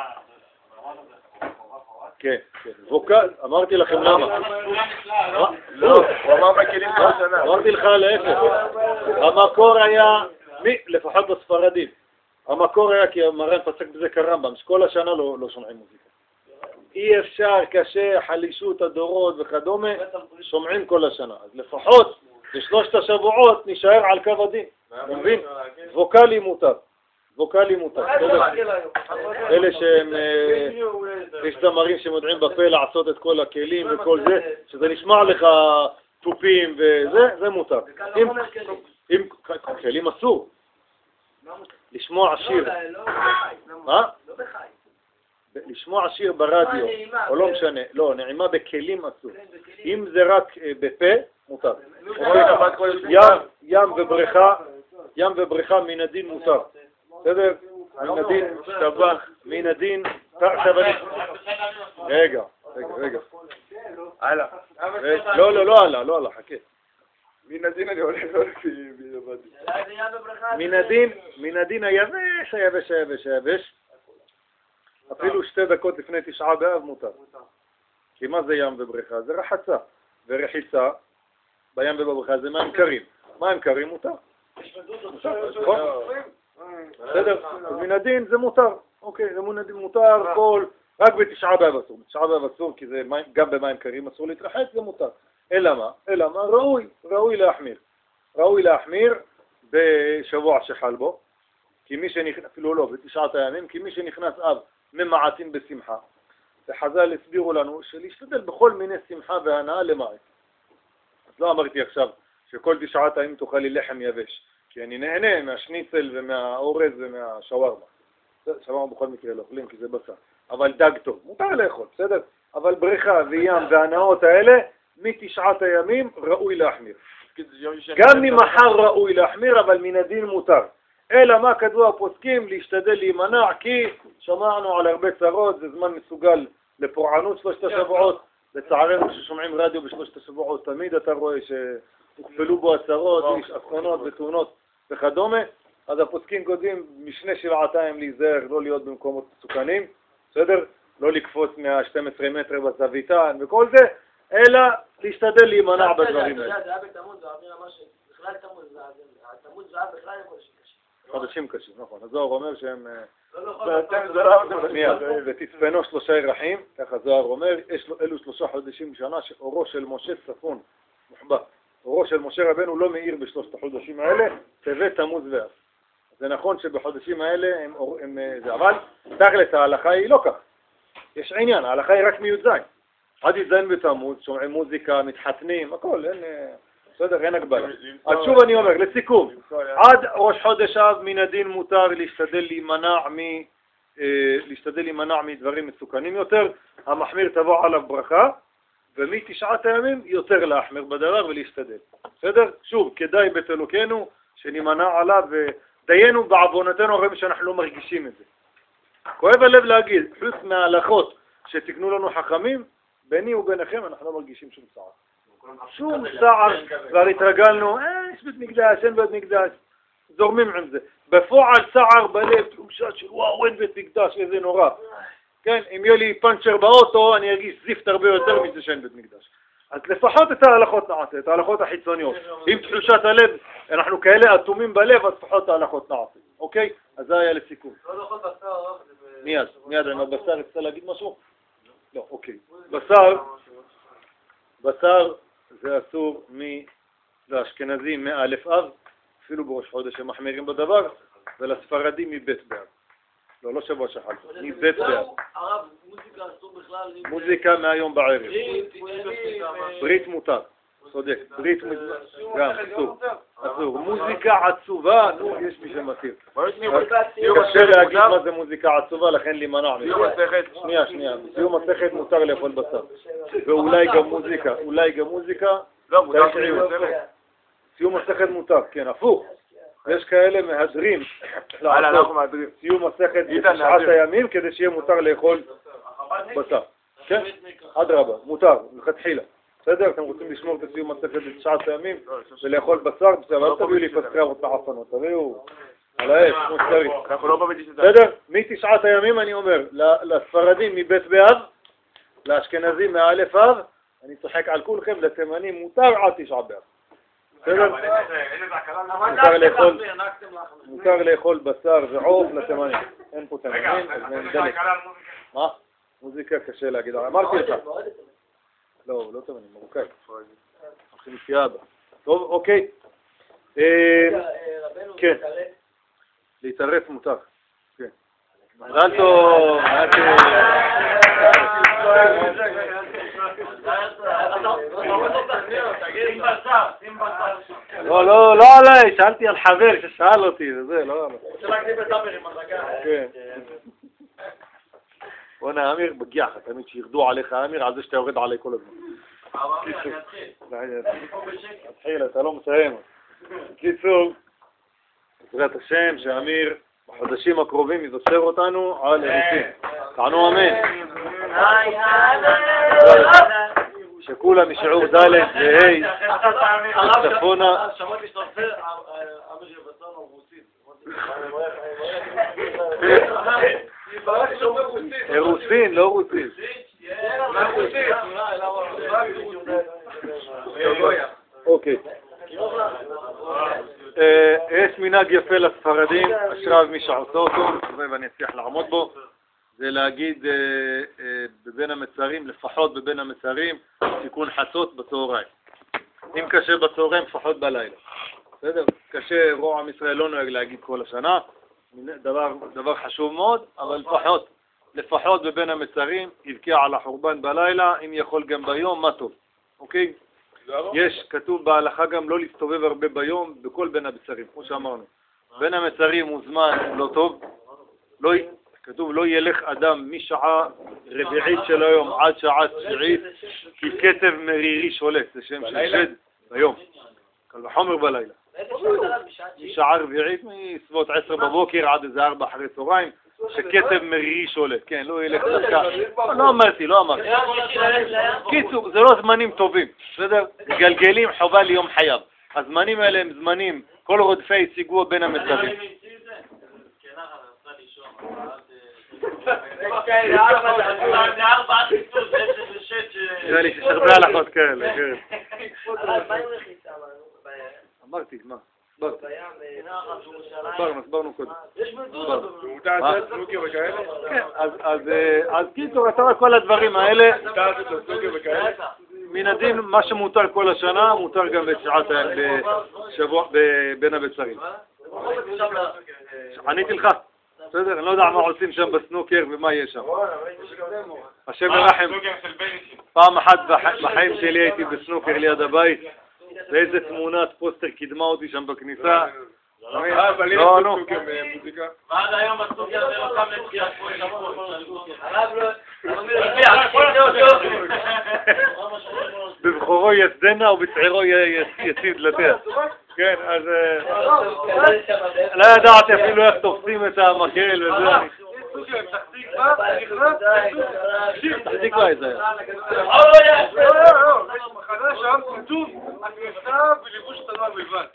Speaker 2: כן, כן. ווקל, אמרתי לכם למה.
Speaker 1: לא, הוא אמר בכלים כל שנה.
Speaker 2: אמרתי לך להפך. המקור היה, לפחות בספרדים, המקור היה כי מרן פסק בזה כרמב"ם, שכל השנה לא שומעים מוזיקה. אי אפשר, קשה, חלישות הדורות וכדומה, שומעים כל השנה. אז לפחות בשלושת השבועות נשאר על קו הדין. אתה מבין? ווקלי מותר. ווקלי מותר. אלה שהם, יש זמרים שמודעים בפה לעשות את כל הכלים וכל זה, שזה נשמע לך טופים וזה, זה מותר. אם כלים אסור. לשמוע שיר. מה? לשמוע שיר ברדיו, או לא משנה, לא, נעימה בכלים אסור. אם זה רק בפה, מותר. ים ובריכה מן הדין מותר. בסדר? מן הדין, שטבח, מן הדין, עכשיו אני... רגע. הלאה. לא הלאה, חכה. מן הדין אני הולך לא לפי בלבדי. מן הדין היבש. אפילו 2 דקות לפני 9 באב מותר. כי מה זה ים ובריכה? זה רחצה. ורחיצה בים ובבריכה זה מים קרים. מים קרים מותר. בסדר? אז מן הדין זה מותר. אוקיי, זה מן הדין מותר רק ב9 באב אסור. ב9 באב אסור כי זה גם במים קרים אסור להתרחץ, זה מותר. אלא מה? ראוי להחמיר. ראוי להחמיר בשבוע שחל בו. כי מי שנכנס, אפילו לא, ב9 הימים, כי מי שנכנס אב ממעטים בשמחה. וחז"ל הסבירו לנו שלהשתדל בכל מיני שמחה והנאה למעט. אז לא אמרתי עכשיו שכל 9 הימים תאכל לי לחם יבש, כי אני נהנה מהשניצל ומהאורז ומהשווארמה. שווארמה בכל מקרה לא אוכלים כי זה בשר. אבל דג טוב, מותר לאכול, בסדר? אבל בריכה וים והנאות האלה, מ9 הימים ראוי להחמיר. גם ממחר ראוי להחמיר, אבל מן הדין מותר. אלא מה כתבו הפוסקים? להשתדל להימנע, כי שמענו על הרבה צרות, זה זמן מסוגל לפורענות 3 השבועות. לצערנו כששומעים רדיו ב3 השבועות, תמיד אתה רואה שהוכפלו בו הצרות, יש אסונות ותאונות וכדומה. אז הפוסקים כותבים משנה שבעתיים להיזהר, לא להיות במקומות מסוכנים, בסדר? לא לקפוץ מה-12 מטר בזוויתן וכל זה, אלא להשתדל להימנע בדברים האלה.
Speaker 3: זה היה בתמוז, זה אמיר אמר שבכלל תמוז זה היה בכלל יכול שקשה.
Speaker 2: חודשים קשים, נכון. הזוהר אומר שהם...
Speaker 3: לא,
Speaker 2: ותצפנו 3 ירחים, ככה זוהר אומר, אלו 3 חודשים בשנה שאורו של משה צפון, מוחבא. אורו של משה רבנו לא מאיר ב3 החודשים האלה, טבת תמוז ואב. זה נכון שבחודשים האלה הם זה, אבל תכלס ההלכה היא לא כך. יש עניין, ההלכה היא רק מי"ז. עד י"ז בתמוז, שומעים מוזיקה, מתחתנים, הכל, אין הגבלה. אז שוב אני אומר, לסיכום, עד ראש חודש אב מן הדין מותר להשתדל להימנע מדברים מסוכנים יותר, המחמיר תבוא עליו ברכה, ומ9 הימים יותר להחמיר בדבר ולהשתדל. בסדר? שוב, כדאי בית אלוקינו שנימנע עליו ודיינו בעוונותינו הרי שאנחנו לא מרגישים את זה. כואב הלב להגיד, חוץ מההלכות שתקנו לנו חכמים, ביני וביניכם אנחנו לא מרגישים שום צער. שום צער, כבר התרגלנו, יש בית מקדש, אין בית מקדש, זורמים עם זה. בפועל צער בלב, תחושה של וואו, אין בית מקדש, איזה נורא. כן, אם יהיה לי פנצ'ר באוטו, אני ארגיש זיפט הרבה יותר מזה שאין בית מקדש. אז לפחות את ההלכות נעשה, את ההלכות החיצוניות. אם תחושת הלב, אנחנו כאלה אטומים בלב, אז לפחות את ההלכות נעשה. אוקיי? אז זה היה לסיכום.
Speaker 3: לא לאכול בשר.
Speaker 2: מיד, אם הבשר יצא להגיד משהו? לא, אוקיי. בשר זה אסור לאשכנזים מאלף אב, אפילו בראש חודש הם מחמירים בדבר, ולספרדים מבית באב. לא שבוע שחל, מבית באב.
Speaker 3: הרב, מוזיקה אסור בכלל.
Speaker 2: מוזיקה מהיום בערב. ברית מותר, צודק. ברית גם אסור. מוזיקה עצובה, יש מי שמתיר. קשה להגיד מה זה מוזיקה עצובה, לכן להימנע. שנייה. סיום מסכת מותר לאכול בשר. ואולי גם מוזיקה. סיום מסכת מותר, כן, הפוך. יש כאלה מהדרים סיום מסכת ב9 הימים כדי שיהיה מותר לאכול בשר. כן? אדרבה, מותר, מלכתחילה. בסדר? אתם רוצים לשמור את סיום מסכת ב9 הימים ולאכול בשר, בסדר, אל תביאו לי פסקי אבות מעפנות, תביאו על האש, כמו שצריך. בסדר? מ9 הימים אני אומר, לספרדים מבית באב, לאשכנזים מאלף אב, אני צוחק על כולכם, לתימנים מותר עד 9 באב. בסדר? מותר לאכול בשר ועוף לתימנים. אין פה תימנים, אז אין דלק. מה? מוזיקה קשה להגיד, אמרתי לך. לא תימנים, מרוקאי. חמישיאדה. טוב, אוקיי. כן. להתערף מותר. כן. מזל טוב. לא עליי, שאלתי על חבר ששאל אותי, וזה, לא עליי.
Speaker 3: רוצה להקדים את אמר עם הדרגה.
Speaker 2: כן. בוא'נה, אמיר, בגיח, תמיד שירדו עליך, אמיר, על זה שאתה יורד עליי כל הזמן. תתחיל, אתה לא מסיים. קיצור, בעזרת השם, שאמיר בחודשים הקרובים יבשר אותנו על אירוסין. תענו אמן. שכולם משיעור ד' וה' צפונה.
Speaker 3: שמעתי שאתה עושה אמיר יבשר לו רוסית.
Speaker 2: אירוסין, לא רוסית. אוקיי. יש מנהג יפה לספרדים, אשריו מי שעושה אותו, ואני אצליח לעמוד בו, זה להגיד בבין המצרים, לפחות בבין המצרים, תיקון חצות בצהריים. אם קשה בצהריים, לפחות בלילה. בסדר? קשה, רוע עם ישראל לא נוהג להגיד כל השנה, דבר חשוב מאוד, אבל לפחות בבין המצרים, יבכה על החורבן בלילה, אם יכול גם ביום, מה טוב. אוקיי? יש, כתוב בהלכה גם לא להסתובב הרבה ביום בכל בין המצרים, כמו שאמרנו. בין המצרים הוא זמן לא טוב, כתוב לא ילך אדם משעה רביעית של היום עד שעה תשיעית, כי כתב מרירי שולט, זה שם של שד ביום. קל וחומר בלילה. משעה רביעית מסביבות 10 בבוקר עד איזה 4 אחרי צהריים, שכתב מרירי שולט, כן, לא ילך דקה. לא אמרתי. קיצור, זה לא זמנים טובים, בסדר? גלגלים חובה ליום חייו. הזמנים האלה הם זמנים, כל רודפי השיגו בין המצרים. נראה לי שיש הרבה הלכות כאלה, כן. אמרתי, מה? הסברנו קודם. כן, אז קיצור, אתה רואה כל הדברים האלה, מן הדין, מה שמותר כל השנה, מותר גם בשעת בשבוע בין הבצרים. עניתי לך? בסדר, אני לא יודע מה עושים שם בסנוקר ומה יש שם. השם ירחם, פעם אחת בחיים שלי הייתי בסנוקר ליד הבית, ואיזה תמונת פוסטר קידמה אותי שם בכניסה.
Speaker 1: אבל יש בסנוקר מוזיקה.
Speaker 3: ועד היום הסנוקר הזה לא קם לתקיעת פה את
Speaker 2: בבחורו יסדנה ובצעירו יציד לתת. כן, אז לא ידעתי אפילו איך תופסים את המקל וזה. תחזיק לה את זה.
Speaker 1: מחדש שם כתוב, הכניסה בלבוש את הנוער בלבד.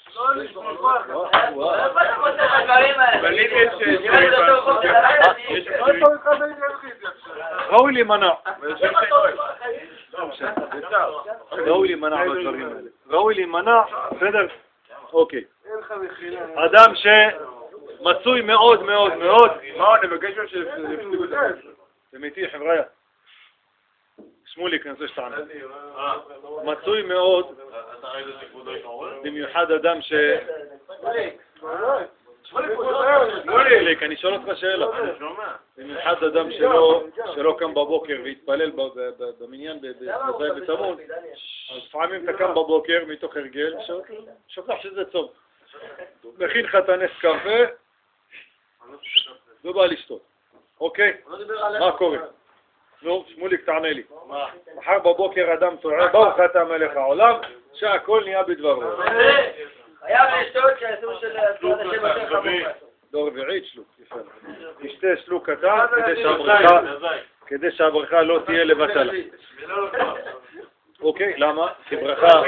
Speaker 1: אבל אם יש...
Speaker 2: ראוי להימנע. ראוי להימנע בדברים האלה. ראוי להימנע, בסדר? אוקיי. אדם שמצוי מאוד מאוד מאוד.
Speaker 1: מה, אני מבקש לו שיפסידו את זה.
Speaker 2: אתם איתי, חבר'ה. שמוליק, אני רוצה שתענה. מצוי מאוד, במיוחד אדם ש... שמוליק, אני שואל אותך שאלה. במיוחד אדם שלא קם בבוקר והתפלל במניין בתמון, אז לפעמים אתה קם בבוקר מתוך הרגל, שוכח שזה צום. מכין לך את הנס קפה, ובא לשתות. אוקיי? מה קורה? נו, שמוליק, תענה לי. מחר בבוקר אדם טועה, ברוך אתה מלך העולם, שהכל נהיה בדברו.
Speaker 3: חייב לשתות שהאסור של השם יותר חמור.
Speaker 2: דור רביעית שלוק, יפה. תשתה שלוק קטן כדי שהברכה לא תהיה לבטלה. אוקיי, למה? כי ברכה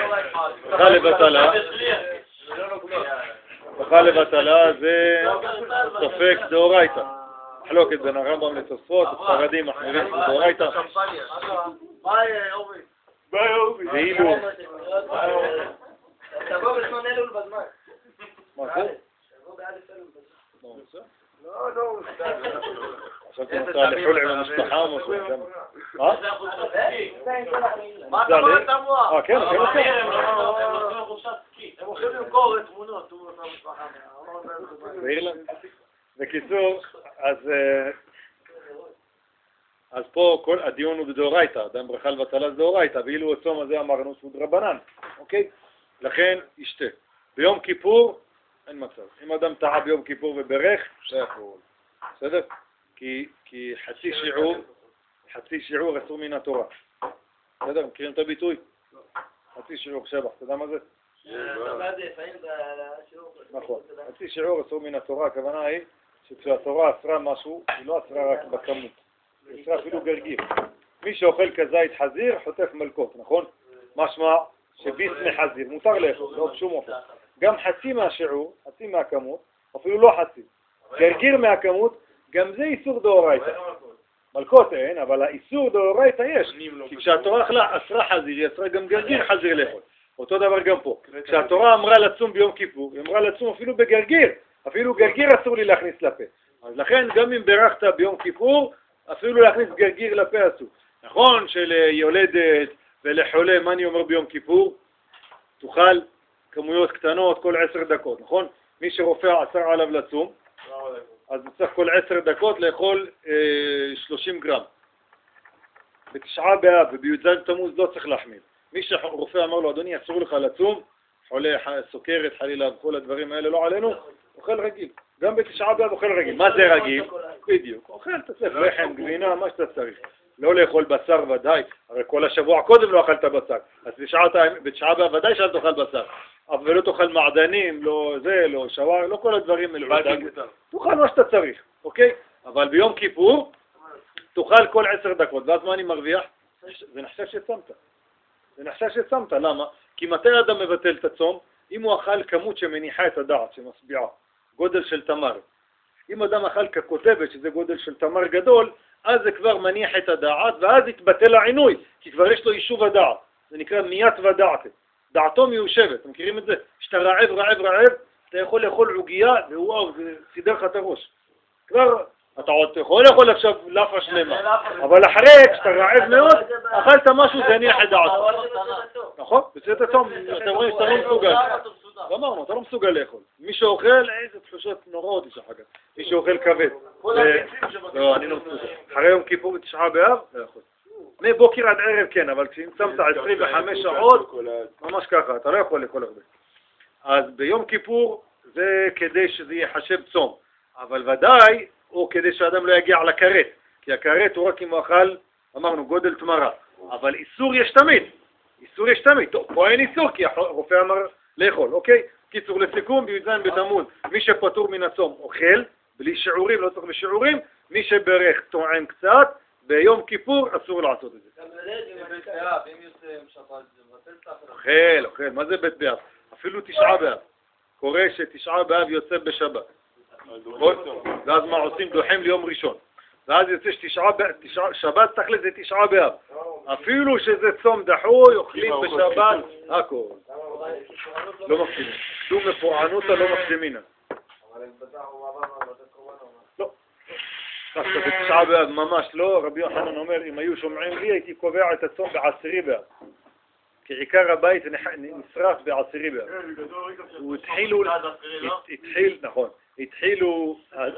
Speaker 2: לבטלה זה ספק דאורייתא. מחלוקת בין הרמב"ם לתוספות, הספרדים מחמירים דאורייתא. ואילו
Speaker 3: תבוא בזמן אלול בזמן.
Speaker 2: מה זה?
Speaker 3: תבוא באלף אלול בזמן.
Speaker 1: לא,
Speaker 2: עכשיו אתה נוסע לחול עם המשפחה או משהו? מה?
Speaker 3: מה אתה רואה את המוח?
Speaker 2: כן, כן,
Speaker 3: הם עושים חופשת סקי. הם הולכים למכור תמונות המשפחה.
Speaker 2: באירלנד. בקיצור, אז פה כל הדיון הוא בדאורייתא, אדם ברכה לבטלה זה דאורייתא, ואילו הצום הזה אמרנו שהוא דרבנן, אוקיי? לכן ישתה. ביום כיפור אין מצב. אם אדם טעה ביום כיפור וברך, זה יכול. בסדר? כי חצי שיעור אסור מן התורה. בסדר? מכירים את הביטוי? חצי שיעור שבח, אתה יודע מה זה? נכון. חצי שיעור אסור מן התורה, הכוונה היא שכשהתורה אסרה משהו, היא לא אסרה רק בכמות. היא אסרה אפילו גרגיר. מי שאוכל כזית חזיר חוטף מלכות, נכון? משמע שביס מחזיר, מותר לאכול, לא בשום אופן. גם חצי מהשיעור, חצי מהכמות, אפילו לא חצי. גרגיר מהכמות, גם זה איסור דאורייתא. מלכות אין, אבל האיסור דאורייתא יש. כי כשהתורה אסרה חזיר, היא אסרה גם גרגיר חזיר לאכול. אותו דבר גם פה. כשהתורה אמרה לצום ביום כיפור, היא אמרה לצום אפילו בגרגיר. אפילו גרגיר אסור לי להכניס לפה. אז לכן גם אם ברכת ביום כיפור, אפילו להכניס גרגיר לפה אסור. נכון שליולדת ולחולה, מה אני אומר ביום כיפור? תאכל כמויות קטנות כל 10 דקות, נכון? מי שרופא אסר עליו לצום, אז צריך כל 10 דקות לאכול 30 גרם. בתשעה באב ובי"ז תמוז לא צריך להחמיר. מי שרופא אמר לו, אדוני, אסור לך לצום, חולה סוכרת, חלילה, וכל הדברים האלה לא עלינו, אוכל רגיל. גם בתשעה באב אוכל רגיל. מה זה רגיל? בדיוק. אוכל, תצטרך לחם, גבינה, מה שאתה צריך. לא לאכול בשר ודאי, הרי כל השבוע קודם לא אכלת בשר. אז בתשעה באב ודאי שאל תאכל בשר. אבל לא תאכל מעדנים, לא זה, לא שוואר, לא כל הדברים האלה. תאכל מה שאתה צריך, אוקיי? אבל ביום כיפור תאכל כל 10 דקות, ואז מה אני מרוויח? זה נחשב שצמת. זה נחשב שצמת, למה? כי מתי אדם מבטל את הצום? אם הוא אכל כמות שמניחה את הדעת, שמשביעה, גודל של תמר. אם אדם אכל ככותבת, שזה גודל של תמר גדול, אז זה כבר מניח את הדעת, ואז יתבטל העינוי, כי כבר יש לו יישוב הדעת. זה נקרא מיית ודעת. דעתו מיושבת, אתם מכירים את זה? כשאתה רעב, אתה יכול לאכול עוגיה, ווואו, זה סידר לך את הראש. כבר, אתה עוד יכול לאכול עכשיו לאפה שלמה, אבל אחרי, כשאתה רעב מאוד, אכלת משהו, זה הניח את דעתך. נכון? בצאת הצום, אתם רואים שאתה לא מסוגל. אמרנו, אתה לא מסוגל לאכול. מי שאוכל, איזה תחושות נוראות יש אחר כך. מי שאוכל כבד. לא, אני לא מסוגל. אחרי יום כיפור בתשעה באב, לא יכול. מבוקר עד ערב כן, אבל כשאם שמת 25 שעות, ממש ככה, אתה לא יכול לאכול הרבה. אז ביום כיפור זה כדי שזה יחשב צום, אבל ודאי הוא כדי שאדם לא יגיע לכרת, כי הכרת הוא רק אם הוא אכל, אמרנו, גודל תמרה, אבל איסור יש תמיד, איסור יש תמיד. טוב, פה אין איסור כי הרופא אמר לאכול, אוקיי? קיצור לסיכום, בי"ז בתמוז, מי שפטור מן הצום אוכל, בלי שיעורים, לא צריך בשיעורים, מי שברך טועם קצת, ביום כיפור אסור לעשות את זה. אוכל, מה זה בית באב? אפילו תשעה באב. קורה שתשעה באב יוצא בשבת. ואז מה עושים? דוחים ליום ראשון. ואז יוצא שבת תכל'ס זה תשעה באב. אפילו שזה צום דחוי, אוכלים בשבת, הכל. לא מפסימים. שום מפורענותא לא מפסימינה. לא. דווקא בתשעה באב ממש לא, רבי יוחנן אומר, אם היו שומעים לי הייתי קובע את הצום בעשירי באב. כי עיקר הבית נשרף בעשירי באב. הוא התחילו, נכון, התחילו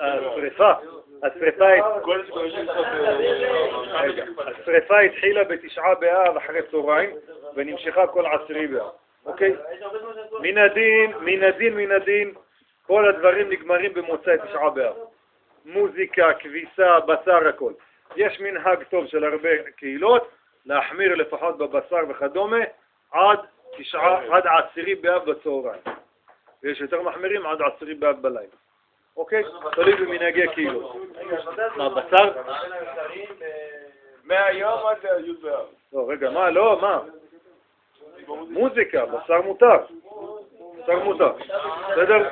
Speaker 2: השריפה התחילה בתשעה באב אחרי צהריים ונמשכה כל עשירי באב. אוקיי? מן הדין, כל הדברים נגמרים במוצאי תשעה באב. מוזיקה, כביסה, בשר, הכל. יש מנהג טוב של הרבה קהילות, להחמיר לפחות בבשר וכדומה, עד עשירי באב בצהריים. ויש יותר מחמירים עד עשירי באב בלילה. אוקיי? תלוי במנהגי קהילות. מה, בשר?
Speaker 1: מהיום עד י' באב.
Speaker 2: לא, רגע, מה? לא, מה? מוזיקה, בשר מותר. בשר מותר. בסדר?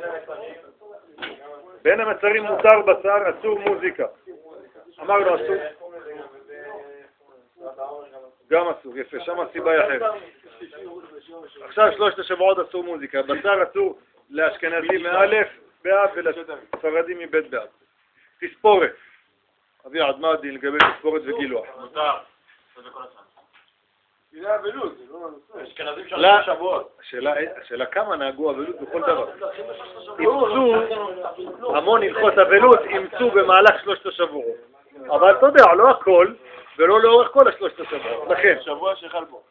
Speaker 2: בין המצרים מותר בשר, אסור מוזיקה. אמרנו אסור. גם אסור, יפה, שם הסיבה היא אחרת. עכשיו שלושת השבועות אסור מוזיקה. בשר אסור לאשכנזים מאלף באב ולספרדים מבית באב. תספורת. אביעד, מה הדין לגבי תספורת וגילוח?
Speaker 1: מותר. זה כל הזמן. זה אבלות, זה לא... אשכנזים של שבועות.
Speaker 2: השאלה כמה נהגו אבלות בכל דבר. אימצו המון הלכות אבלות, אימצו במהלך שלושת השבועות. אבל אתה יודע, לא הכל, ולא לאורך כל השלושת השבועות. לכן,
Speaker 1: שבוע שחל בו.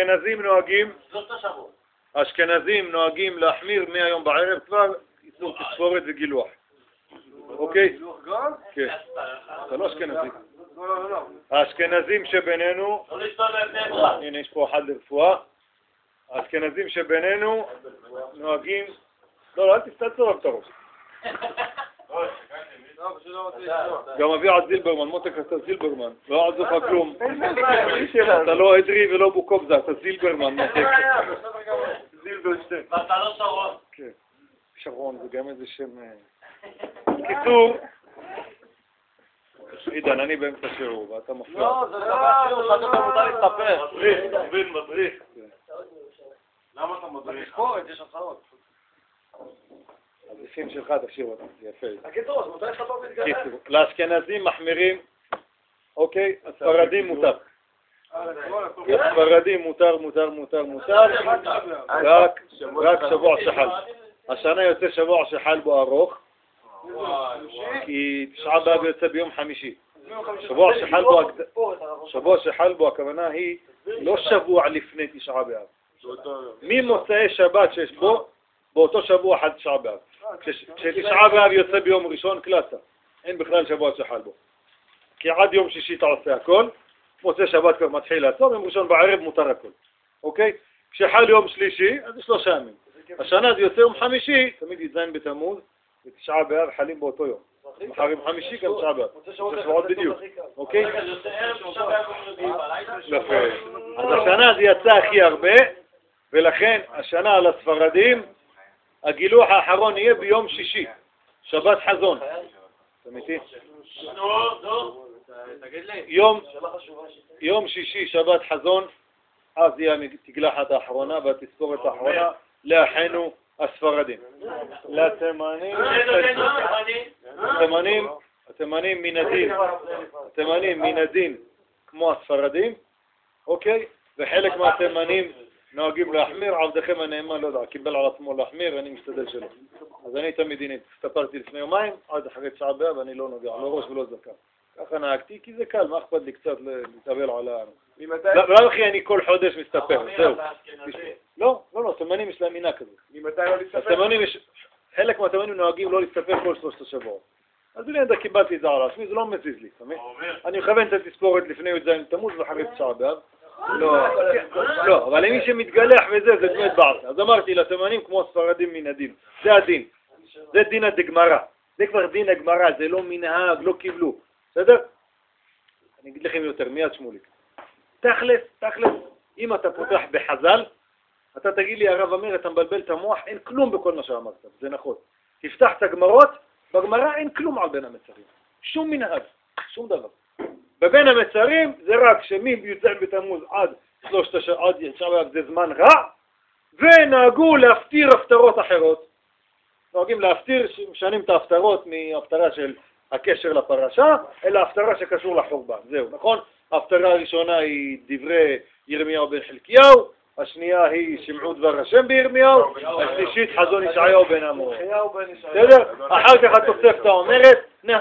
Speaker 2: האשכנזים נוהגים להחמיר מהיום בערב כבר איסור תספורת וגילוח. אוקיי?
Speaker 1: גילוח גם?
Speaker 2: כן. זה לא אשכנזים.
Speaker 1: לא.
Speaker 2: האשכנזים שבינינו, הנה יש פה אחד לרפואה, האשכנזים שבינינו נוהגים, לא, אל תסתצור את הראש. גם אביעד זילברמן, מותק אתה זילברמן, לא עזוב לך כלום. אתה לא אדרי ולא בוקובזה, אתה זילברמן, מותק. זילברשטיין.
Speaker 3: ואתה לא שרון.
Speaker 2: כן, שרון, זה גם איזה שם... קיצור, עידן, אני באמצע שיעור, ואתה מפריע.
Speaker 1: לא, זה דבר שיעור, אתה מותר להסתפר. מדריך. למה אתה מדריך? תספורת, יש הצעות.
Speaker 2: הזיפים שלך תשאיר אותם, זה יפה.
Speaker 1: הקיצור, מותר לך פה מתגלה.
Speaker 2: קיצור, לאשכנזים מחמירים, אוקיי, הספרדים מותר. הספרדים מותר, רק שבוע שחל. השנה יוצא שבוע שחל בו ארוך, כי תשעה באב יוצא ביום חמישי. שבוע שחל בו הכוונה היא לא שבוע לפני תשעה באב. ממוצאי שבת שיש בו, באותו שבוע עד תשעה באב. כשתשעה באב יוצא ביום ראשון קלאסה, אין בכלל שבוע שחל בו. כי עד יום שישי אתה עושה הכל, מוצאי שבת כבר מתחיל לעצור, יום ראשון בערב מותר הכל. אוקיי? כשחל יום שלישי, אז 3 ימים. השנה זה יוצא יום חמישי, תמיד יזיין בתמוז, ותשעה באב חלים באותו יום. מחר יום חמישי גם תשעה באב. זה שבועות בדיוק. אוקיי? אז השנה זה יצא הכי הרבה, ולכן השנה על הספרדים, הגילוח האחרון יהיה ביום שישי, שבת חזון. תמיתי? יום שישי, שבת חזון, אז יהיה התגלחת האחרונה והתספורת האחרונה לאחינו הספרדים. התימנים מן הדין כמו הספרדים, אוקיי? וחלק מהתימנים נוהגים להחמיר, עבדכם הנאמן לא יודע, קיבל על עצמו להחמיר, אני משתדל שלא. אז אני תמיד הסתפרתי לפני יומיים, עד אחרי תשעה באב, אני לא נוגע, לא ראש ולא זקן. ככה נהגתי, כי זה קל, מה אכפת לי קצת להתאבל על העם. לא אחי, אני כל חודש מסתפר, זהו. לא, תימנים יש להם מינה כזאת.
Speaker 1: ממתי לא להסתפר?
Speaker 2: חלק מהתימנים נוהגים לא להסתפר כל 3 שבועות. אז אני קיבלתי את זה על עצמי, זה לא מזיז לי, אני מכוון את התספורת לפני י"ז תמוז ואחרי תשעה באב. לא, אבל למי שמתגלח וזה, זה דמת בעצה. אז אמרתי לתימנים כמו הספרדים מן הדין. זה הדין. זה דין הדגמרא. זה כבר דין הגמרא, זה לא מנהג, לא קיבלו. בסדר? אני אגיד לכם יותר, מיד שמוליק. תכלס, אם אתה פותח בחז"ל, אתה תגיד לי, הרב אמיר, אתה מבלבל את המוח, אין כלום בכל מה שאמרת. זה נכון. תפתח את הגמרות, בגמרא אין כלום על בין המצרים. שום מנהג, שום דבר. בבין המצרים זה רק שמי"ז בתמוז עד תשעה באב זה זמן רע, ונהגו להפטיר הפטרות אחרות. נוהגים להפטיר, משנים את ההפטרות מההפטרה של הקשר לפרשה, אלא ההפטרה שקשור לחורבן. זהו, נכון? ההפטרה הראשונה היא דברי ירמיהו בן חלקיהו, השנייה היא שמעו דבר השם בירמיהו, השלישית חזון ישעיהו בן אמור. בסדר? אחר כך התוספתא אומרת,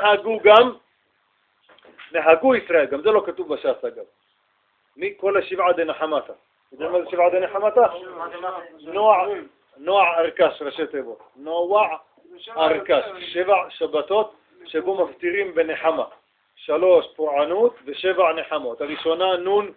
Speaker 2: נהגו ישראל, גם זה לא כתוב בש"ס אגב. מכל השבעה דנחמתה. אתה יודע מה זה שבעה דנחמתה? נוע ארקש, ראשי תיבות. נוע ארקש. 7 שבתות שבו מפטירים בנחמה. 3 פורענות ו7 נחמות. הראשונה נון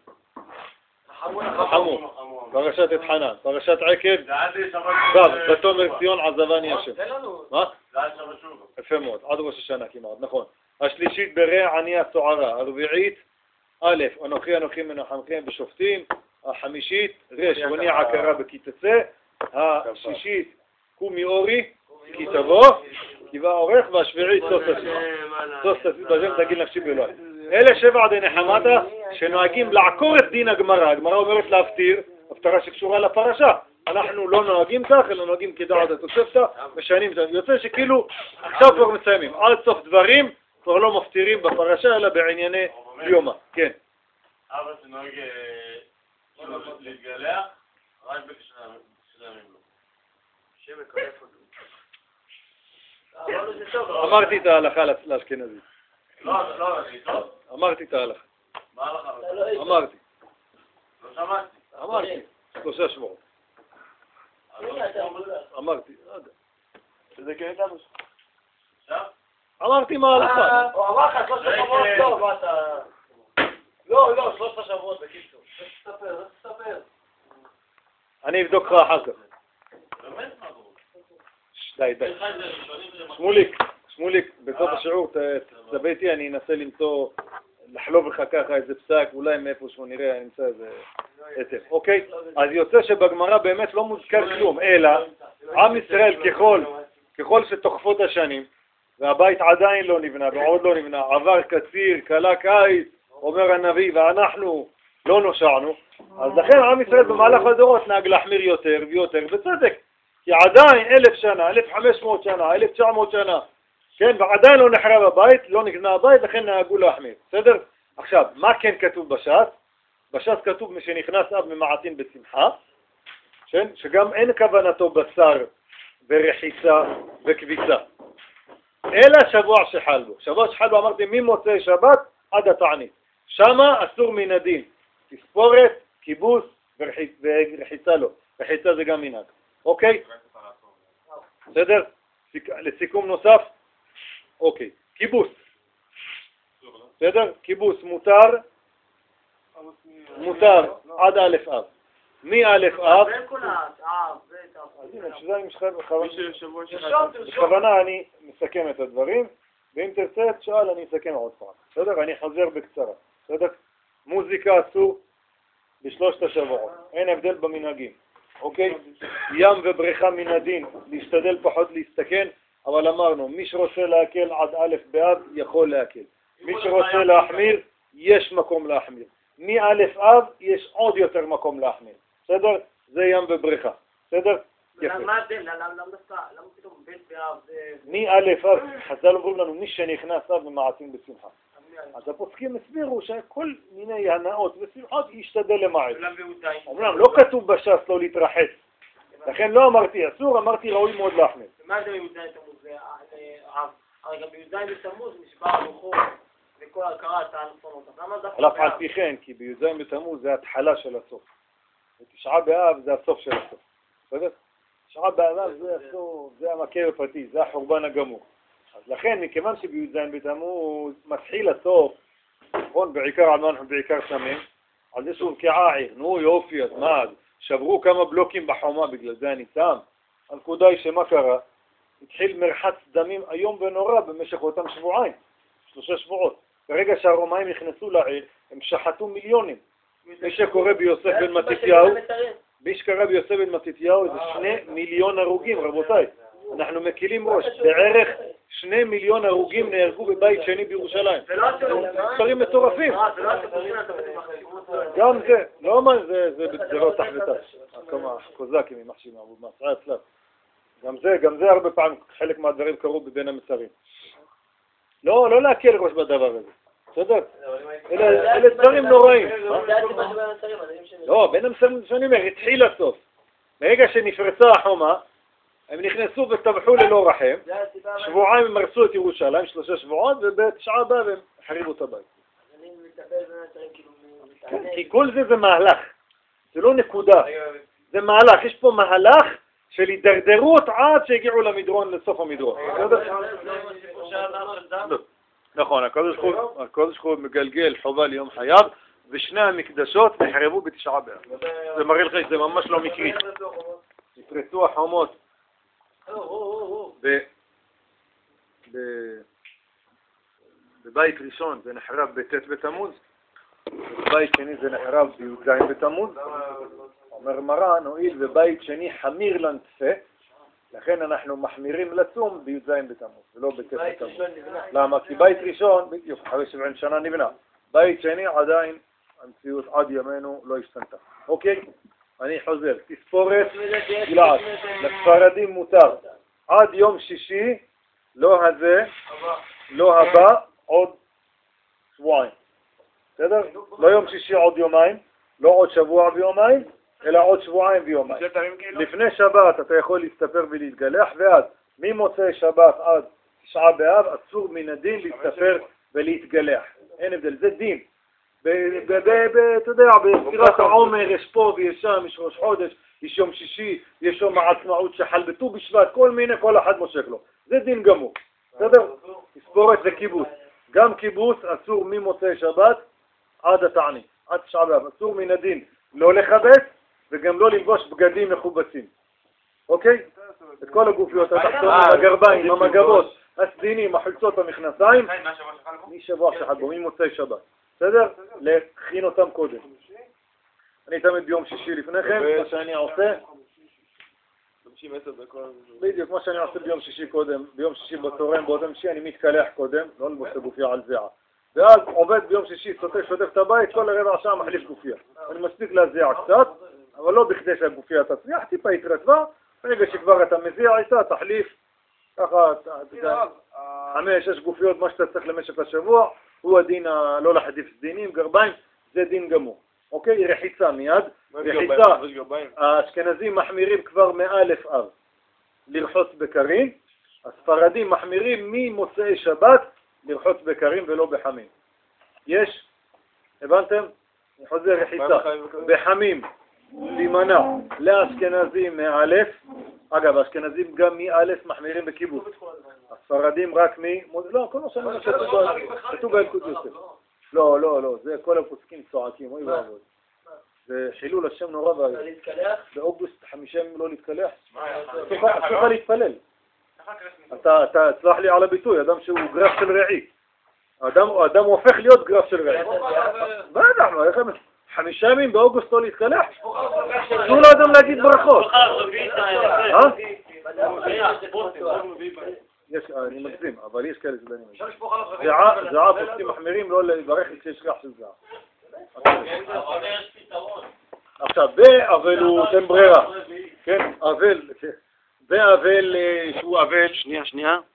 Speaker 2: חמור. פרשת את חנן. פרשת עקב. בתומר ציון עזבני השם. מה? יפה מאוד. עד ראש השנה כמעט, נכון. השלישית ברע עני הצוערה. הרביעית א', אנוכי מנחמכם בשופטים. החמישית רש וני עקרה בכיתצה. השישית קומי אורי כי תבוא כי בא עורך. והשביעית סוס תסיס בזם תגיד נפשי באלוהי. אלה 7 דנחמתה שנוהגים לעקור את דין הגמרא. הגמרא אומרת להפטיר הפטרה שקשורה לפרשה, אנחנו לא נוהגים כך, אלא נוהגים כדעת התוספתא, משנים, יוצא שכאילו עכשיו כבר מסיימים, עד סוף דברים כבר לא מפטירים בפרשה אלא בענייני דיומא. כן.
Speaker 1: אבא שנוהג להתגלח, רק בשלמים לו. שמקלף אותו.
Speaker 2: אמרתי את ההלכה לאשכנזי.
Speaker 1: לא, טוב.
Speaker 2: אמרתי את ההלכה.
Speaker 1: מה ההלכה?
Speaker 2: אמרתי.
Speaker 1: לא שמעתי.
Speaker 2: אמרתי. 3 שבועות. אמרתי.
Speaker 1: שזה כן איתנו. עכשיו?
Speaker 2: אמרתי מה ההלכה.
Speaker 3: הוא אמר לך 3 שבועות, טוב, מה אתה... לא, 3 שבועות, בקיצור. תספר.
Speaker 2: אני אבדוק לך אחר כך.
Speaker 1: באמת מה קורה?
Speaker 2: די. שמוליק, בסוף השיעור תצווה איתי, אני אנסה למצוא, לחלוב לך ככה איזה פסק, אולי מאיפה שהוא נראה, אני אמצא איזה היתר. אוקיי? אז יוצא שבגמרא באמת לא מוזכר כלום, אלא עם ישראל ככל שתוקפות השנים, והבית עדיין לא נבנה ועוד לא נבנה, עבר קציר, קלה קיץ, אומר הנביא, ואנחנו לא נושענו, אז לכן עם ישראל במהלך הדורות נהג להחמיר יותר ויותר, בצדק. כי עדיין 1,000 שנה, 1,500 שנה, 1,900 שנה, כן, ועדיין לא נחרב הבית, לא נקנה הבית, לכן נהגו להחמיר. בסדר? עכשיו, מה כן כתוב בש"ס? בש"ס כתוב משנכנס אב ממעטין בשמחה, כן? שגם אין כוונתו בשר ורחיצה וכביסה, אלא שבוע שחל בו. שבוע שחל בו אמרתי ממוצאי שבת עד התענית. שמה אסור מן הדין, תספורת, כיבוס ורחיצה לא. רחיצה זה גם מנהג. אוקיי? בסדר? לסיכום נוסף? אוקיי. כיבוס. בסדר? כיבוס מותר עד א' אב. מ-א' אב. בכוונה אני מסכם את הדברים, ואם תרצה תשאל אני אסכם עוד פעם. בסדר? אני חזר בקצרה. בסדר? מוזיקה אסור ב3 השבועות. אין הבדל במנהגים. אוקיי? ים ובריכה מן הדין, להשתדל פחות להסתכן, אבל אמרנו, מי שרוצה להקל עד א' באב יכול להקל. מי שרוצה להחמיר, יש מקום להחמיר. מ-א' אב יש עוד יותר מקום להחמיר. בסדר? זה ים ובריכה. בסדר? יפה.
Speaker 3: למה פתאום בית באב זה...
Speaker 2: מ-א' אב, חז"ל אומרים לנו, מי שנכנס אב ממעטים בשמחה. אז הפוסקים הסבירו שכל מיני הנאות ושמחות ישתדל למעט. אומנם לא כתוב בש"ס לא להתרחץ. לכן לא אמרתי אסור, אמרתי ראוי מאוד להחמיר.
Speaker 3: מה זה בי"ז בתמוז? הרי גם בי"ז בתמוז נשבר הלוחות וכל ההכרה את האלפונות.
Speaker 2: על אף על פי כן, כי בי"ז בתמוז זה התחלה של הסוף. ותשעה באב זה הסוף של הסוף. בסדר? תשעה באב זה הסוף, זה המכה בפתי, זה החורבן הגמור. אז לכן, מכיוון שבי"ז בתמוז מתחיל הסוף, נכון, בעיקר על מה אנחנו בעיקר שמים, על זה שהובקעה העיר, נו יופי, אז מה, שברו כמה בלוקים בחומה, בגלל זה אני שם. הנקודה היא שמה קרה? התחיל מרחץ דמים היום ונורא במשך אותם שבועיים, 3 שבועות. ברגע שהרומאים נכנסו לעיר, הם שחטו מיליונים. מי שקורא ביוסף בן מתתיהו, זה 2 מיליון הרוגים, רבותיי. אנחנו מקילים ראש, בערך 2 מיליון הרוגים נהרגו בבית שני בירושלים. מספרים מטורפים. גם זה, לא מה זה בגזרות תחתיו. כמה קוזקים עם מחשים, מעצרה אצלם. גם זה הרבה פעמים, חלק מהדברים קרו בבין המצרים. לא להקל ראש בדבר הזה. בסדר? אלה דברים נוראים. לא, בין המצרים שאני אומר, התחיל לסוף. ברגע שנפרצה החומה, הם נכנסו וטבחו ללא רחם, שבועיים הם הרסו את ירושלים, 3 שבועות, ובתשעה באב הם החריבו את הבית. כי כל זה מהלך, זה לא נקודה, זה מהלך, יש פה מהלך של הידרדרות עד שהגיעו למדרון, לסוף המדרון. נכון, הקדוש ברוך הוא מגלגל חובה ליום חייו, ושני המקדשות נחרבו בתשעה באב. זה מראה לך שזה ממש לא מקרי. נפרצו החומות בבית ראשון זה נחרב בט' בתמוז, בבית שני זה נחרב בי"ז בתמוז. אומר מרן, הואיל ובית שני חמיר לנצפה, לכן אנחנו מחמירים לצום בי"ז בתמוז, ולא בט' בתמוז. למה? כי בית ראשון, בדיוק, אחרי 70 שנה נבנה. בית שני עדיין, המציאות עד ימינו לא השתנתה. אוקיי? אני חוזר, תספורת גלעד, לספרדים מותר, עד יום שישי, לא הזה, לא הבא, עוד שבועיים. בסדר? לא יום שישי עוד יומיים, לא עוד שבוע ויומיים, אלא עוד שבועיים ויומיים. לפני שבת אתה יכול להסתפר ולהתגלח, ואז ממוצאי שבת עד 9 באב אסור מן הדין להסתפר ולהתגלח. אין הבדל, זה דין. אתה יודע, בספירת העומר יש פה ויש שם, יש ראש חודש, יש יום שישי, יש יום העצמאות שחל בט"ו בשבט, כל מיני, כל אחד מושך לו. זה דין גמור. בסדר? תספורת זה קיבוץ. גם קיבוץ אסור ממוצאי שבת עד התענית, עד 9 באב. אסור מן הדין לא לכבס וגם לא ללבוש בגדים מכובסים. אוקיי? את כל הגופיות, התחתונים, הגרביים, המגבות, הסדינים, החולצות, המכנסיים, משבוע שחד בו, ממוצאי שבת. בסדר? להכין אותם קודם. אני תמיד ביום שישי לפניכם, מה שאני עושה, בדיוק, מה שאני עושה ביום שישי קודם, ביום שישי בצהריים, באותם שישי אני מתקלח קודם, לא לבוש את הגופיה על זיעה. ואז עובד ביום שישי, שוטף את הבית, כל הרבע שעה מחליף גופיה. אני מספיק להזיע קצת, אבל לא בכדי שהגופיה תצליח, טיפה התרטבה, ברגע שכבר אתה מזיע איתה, תחליף, ככה, 5-6 גופיות, מה שאתה צריך למשך השבוע, הוא הדין לא לחדיף סדינים, גרביים, זה דין גמור. אוקיי, רחיצה מיד, רחיצה, האשכנזים מחמירים כבר מאלף אב לרחוץ בקרים, הספרדים מחמירים ממוצאי שבת לרחוץ בקרים ולא בחמים. יש, הבנתם? אני חוזר רחיצה, בחמים, להימנע, לאשכנזים מאלף, אגב, האשכנזים גם מאלף מחמירים בקיבוץ, הספרדים רק לא, כל מה שאני חושב, כתוב באלקוט יוסף. לא, זה כל הפוסקים צועקים, אוי ואבוי. זה חילול השם נורא ואיום. באוגוסט 5 ימים לא להתקלח? אסור להתפלל. אתה תסלח לי על הביטוי, אדם שהוא גרף של רעי. אדם הופך להיות גרף של רעי. בטח, 5 ימים באוגוסט לא להתקלח? אסור לאדם להגיד ברכות. אני מגזים, אבל יש כאלה זבנים. זעה פוסקים מחמירים לא לברך כשיש ריח של זעה. עכשיו, באבלות אין ברירה. כן, אבל, באבל שהוא אבל, שנייה.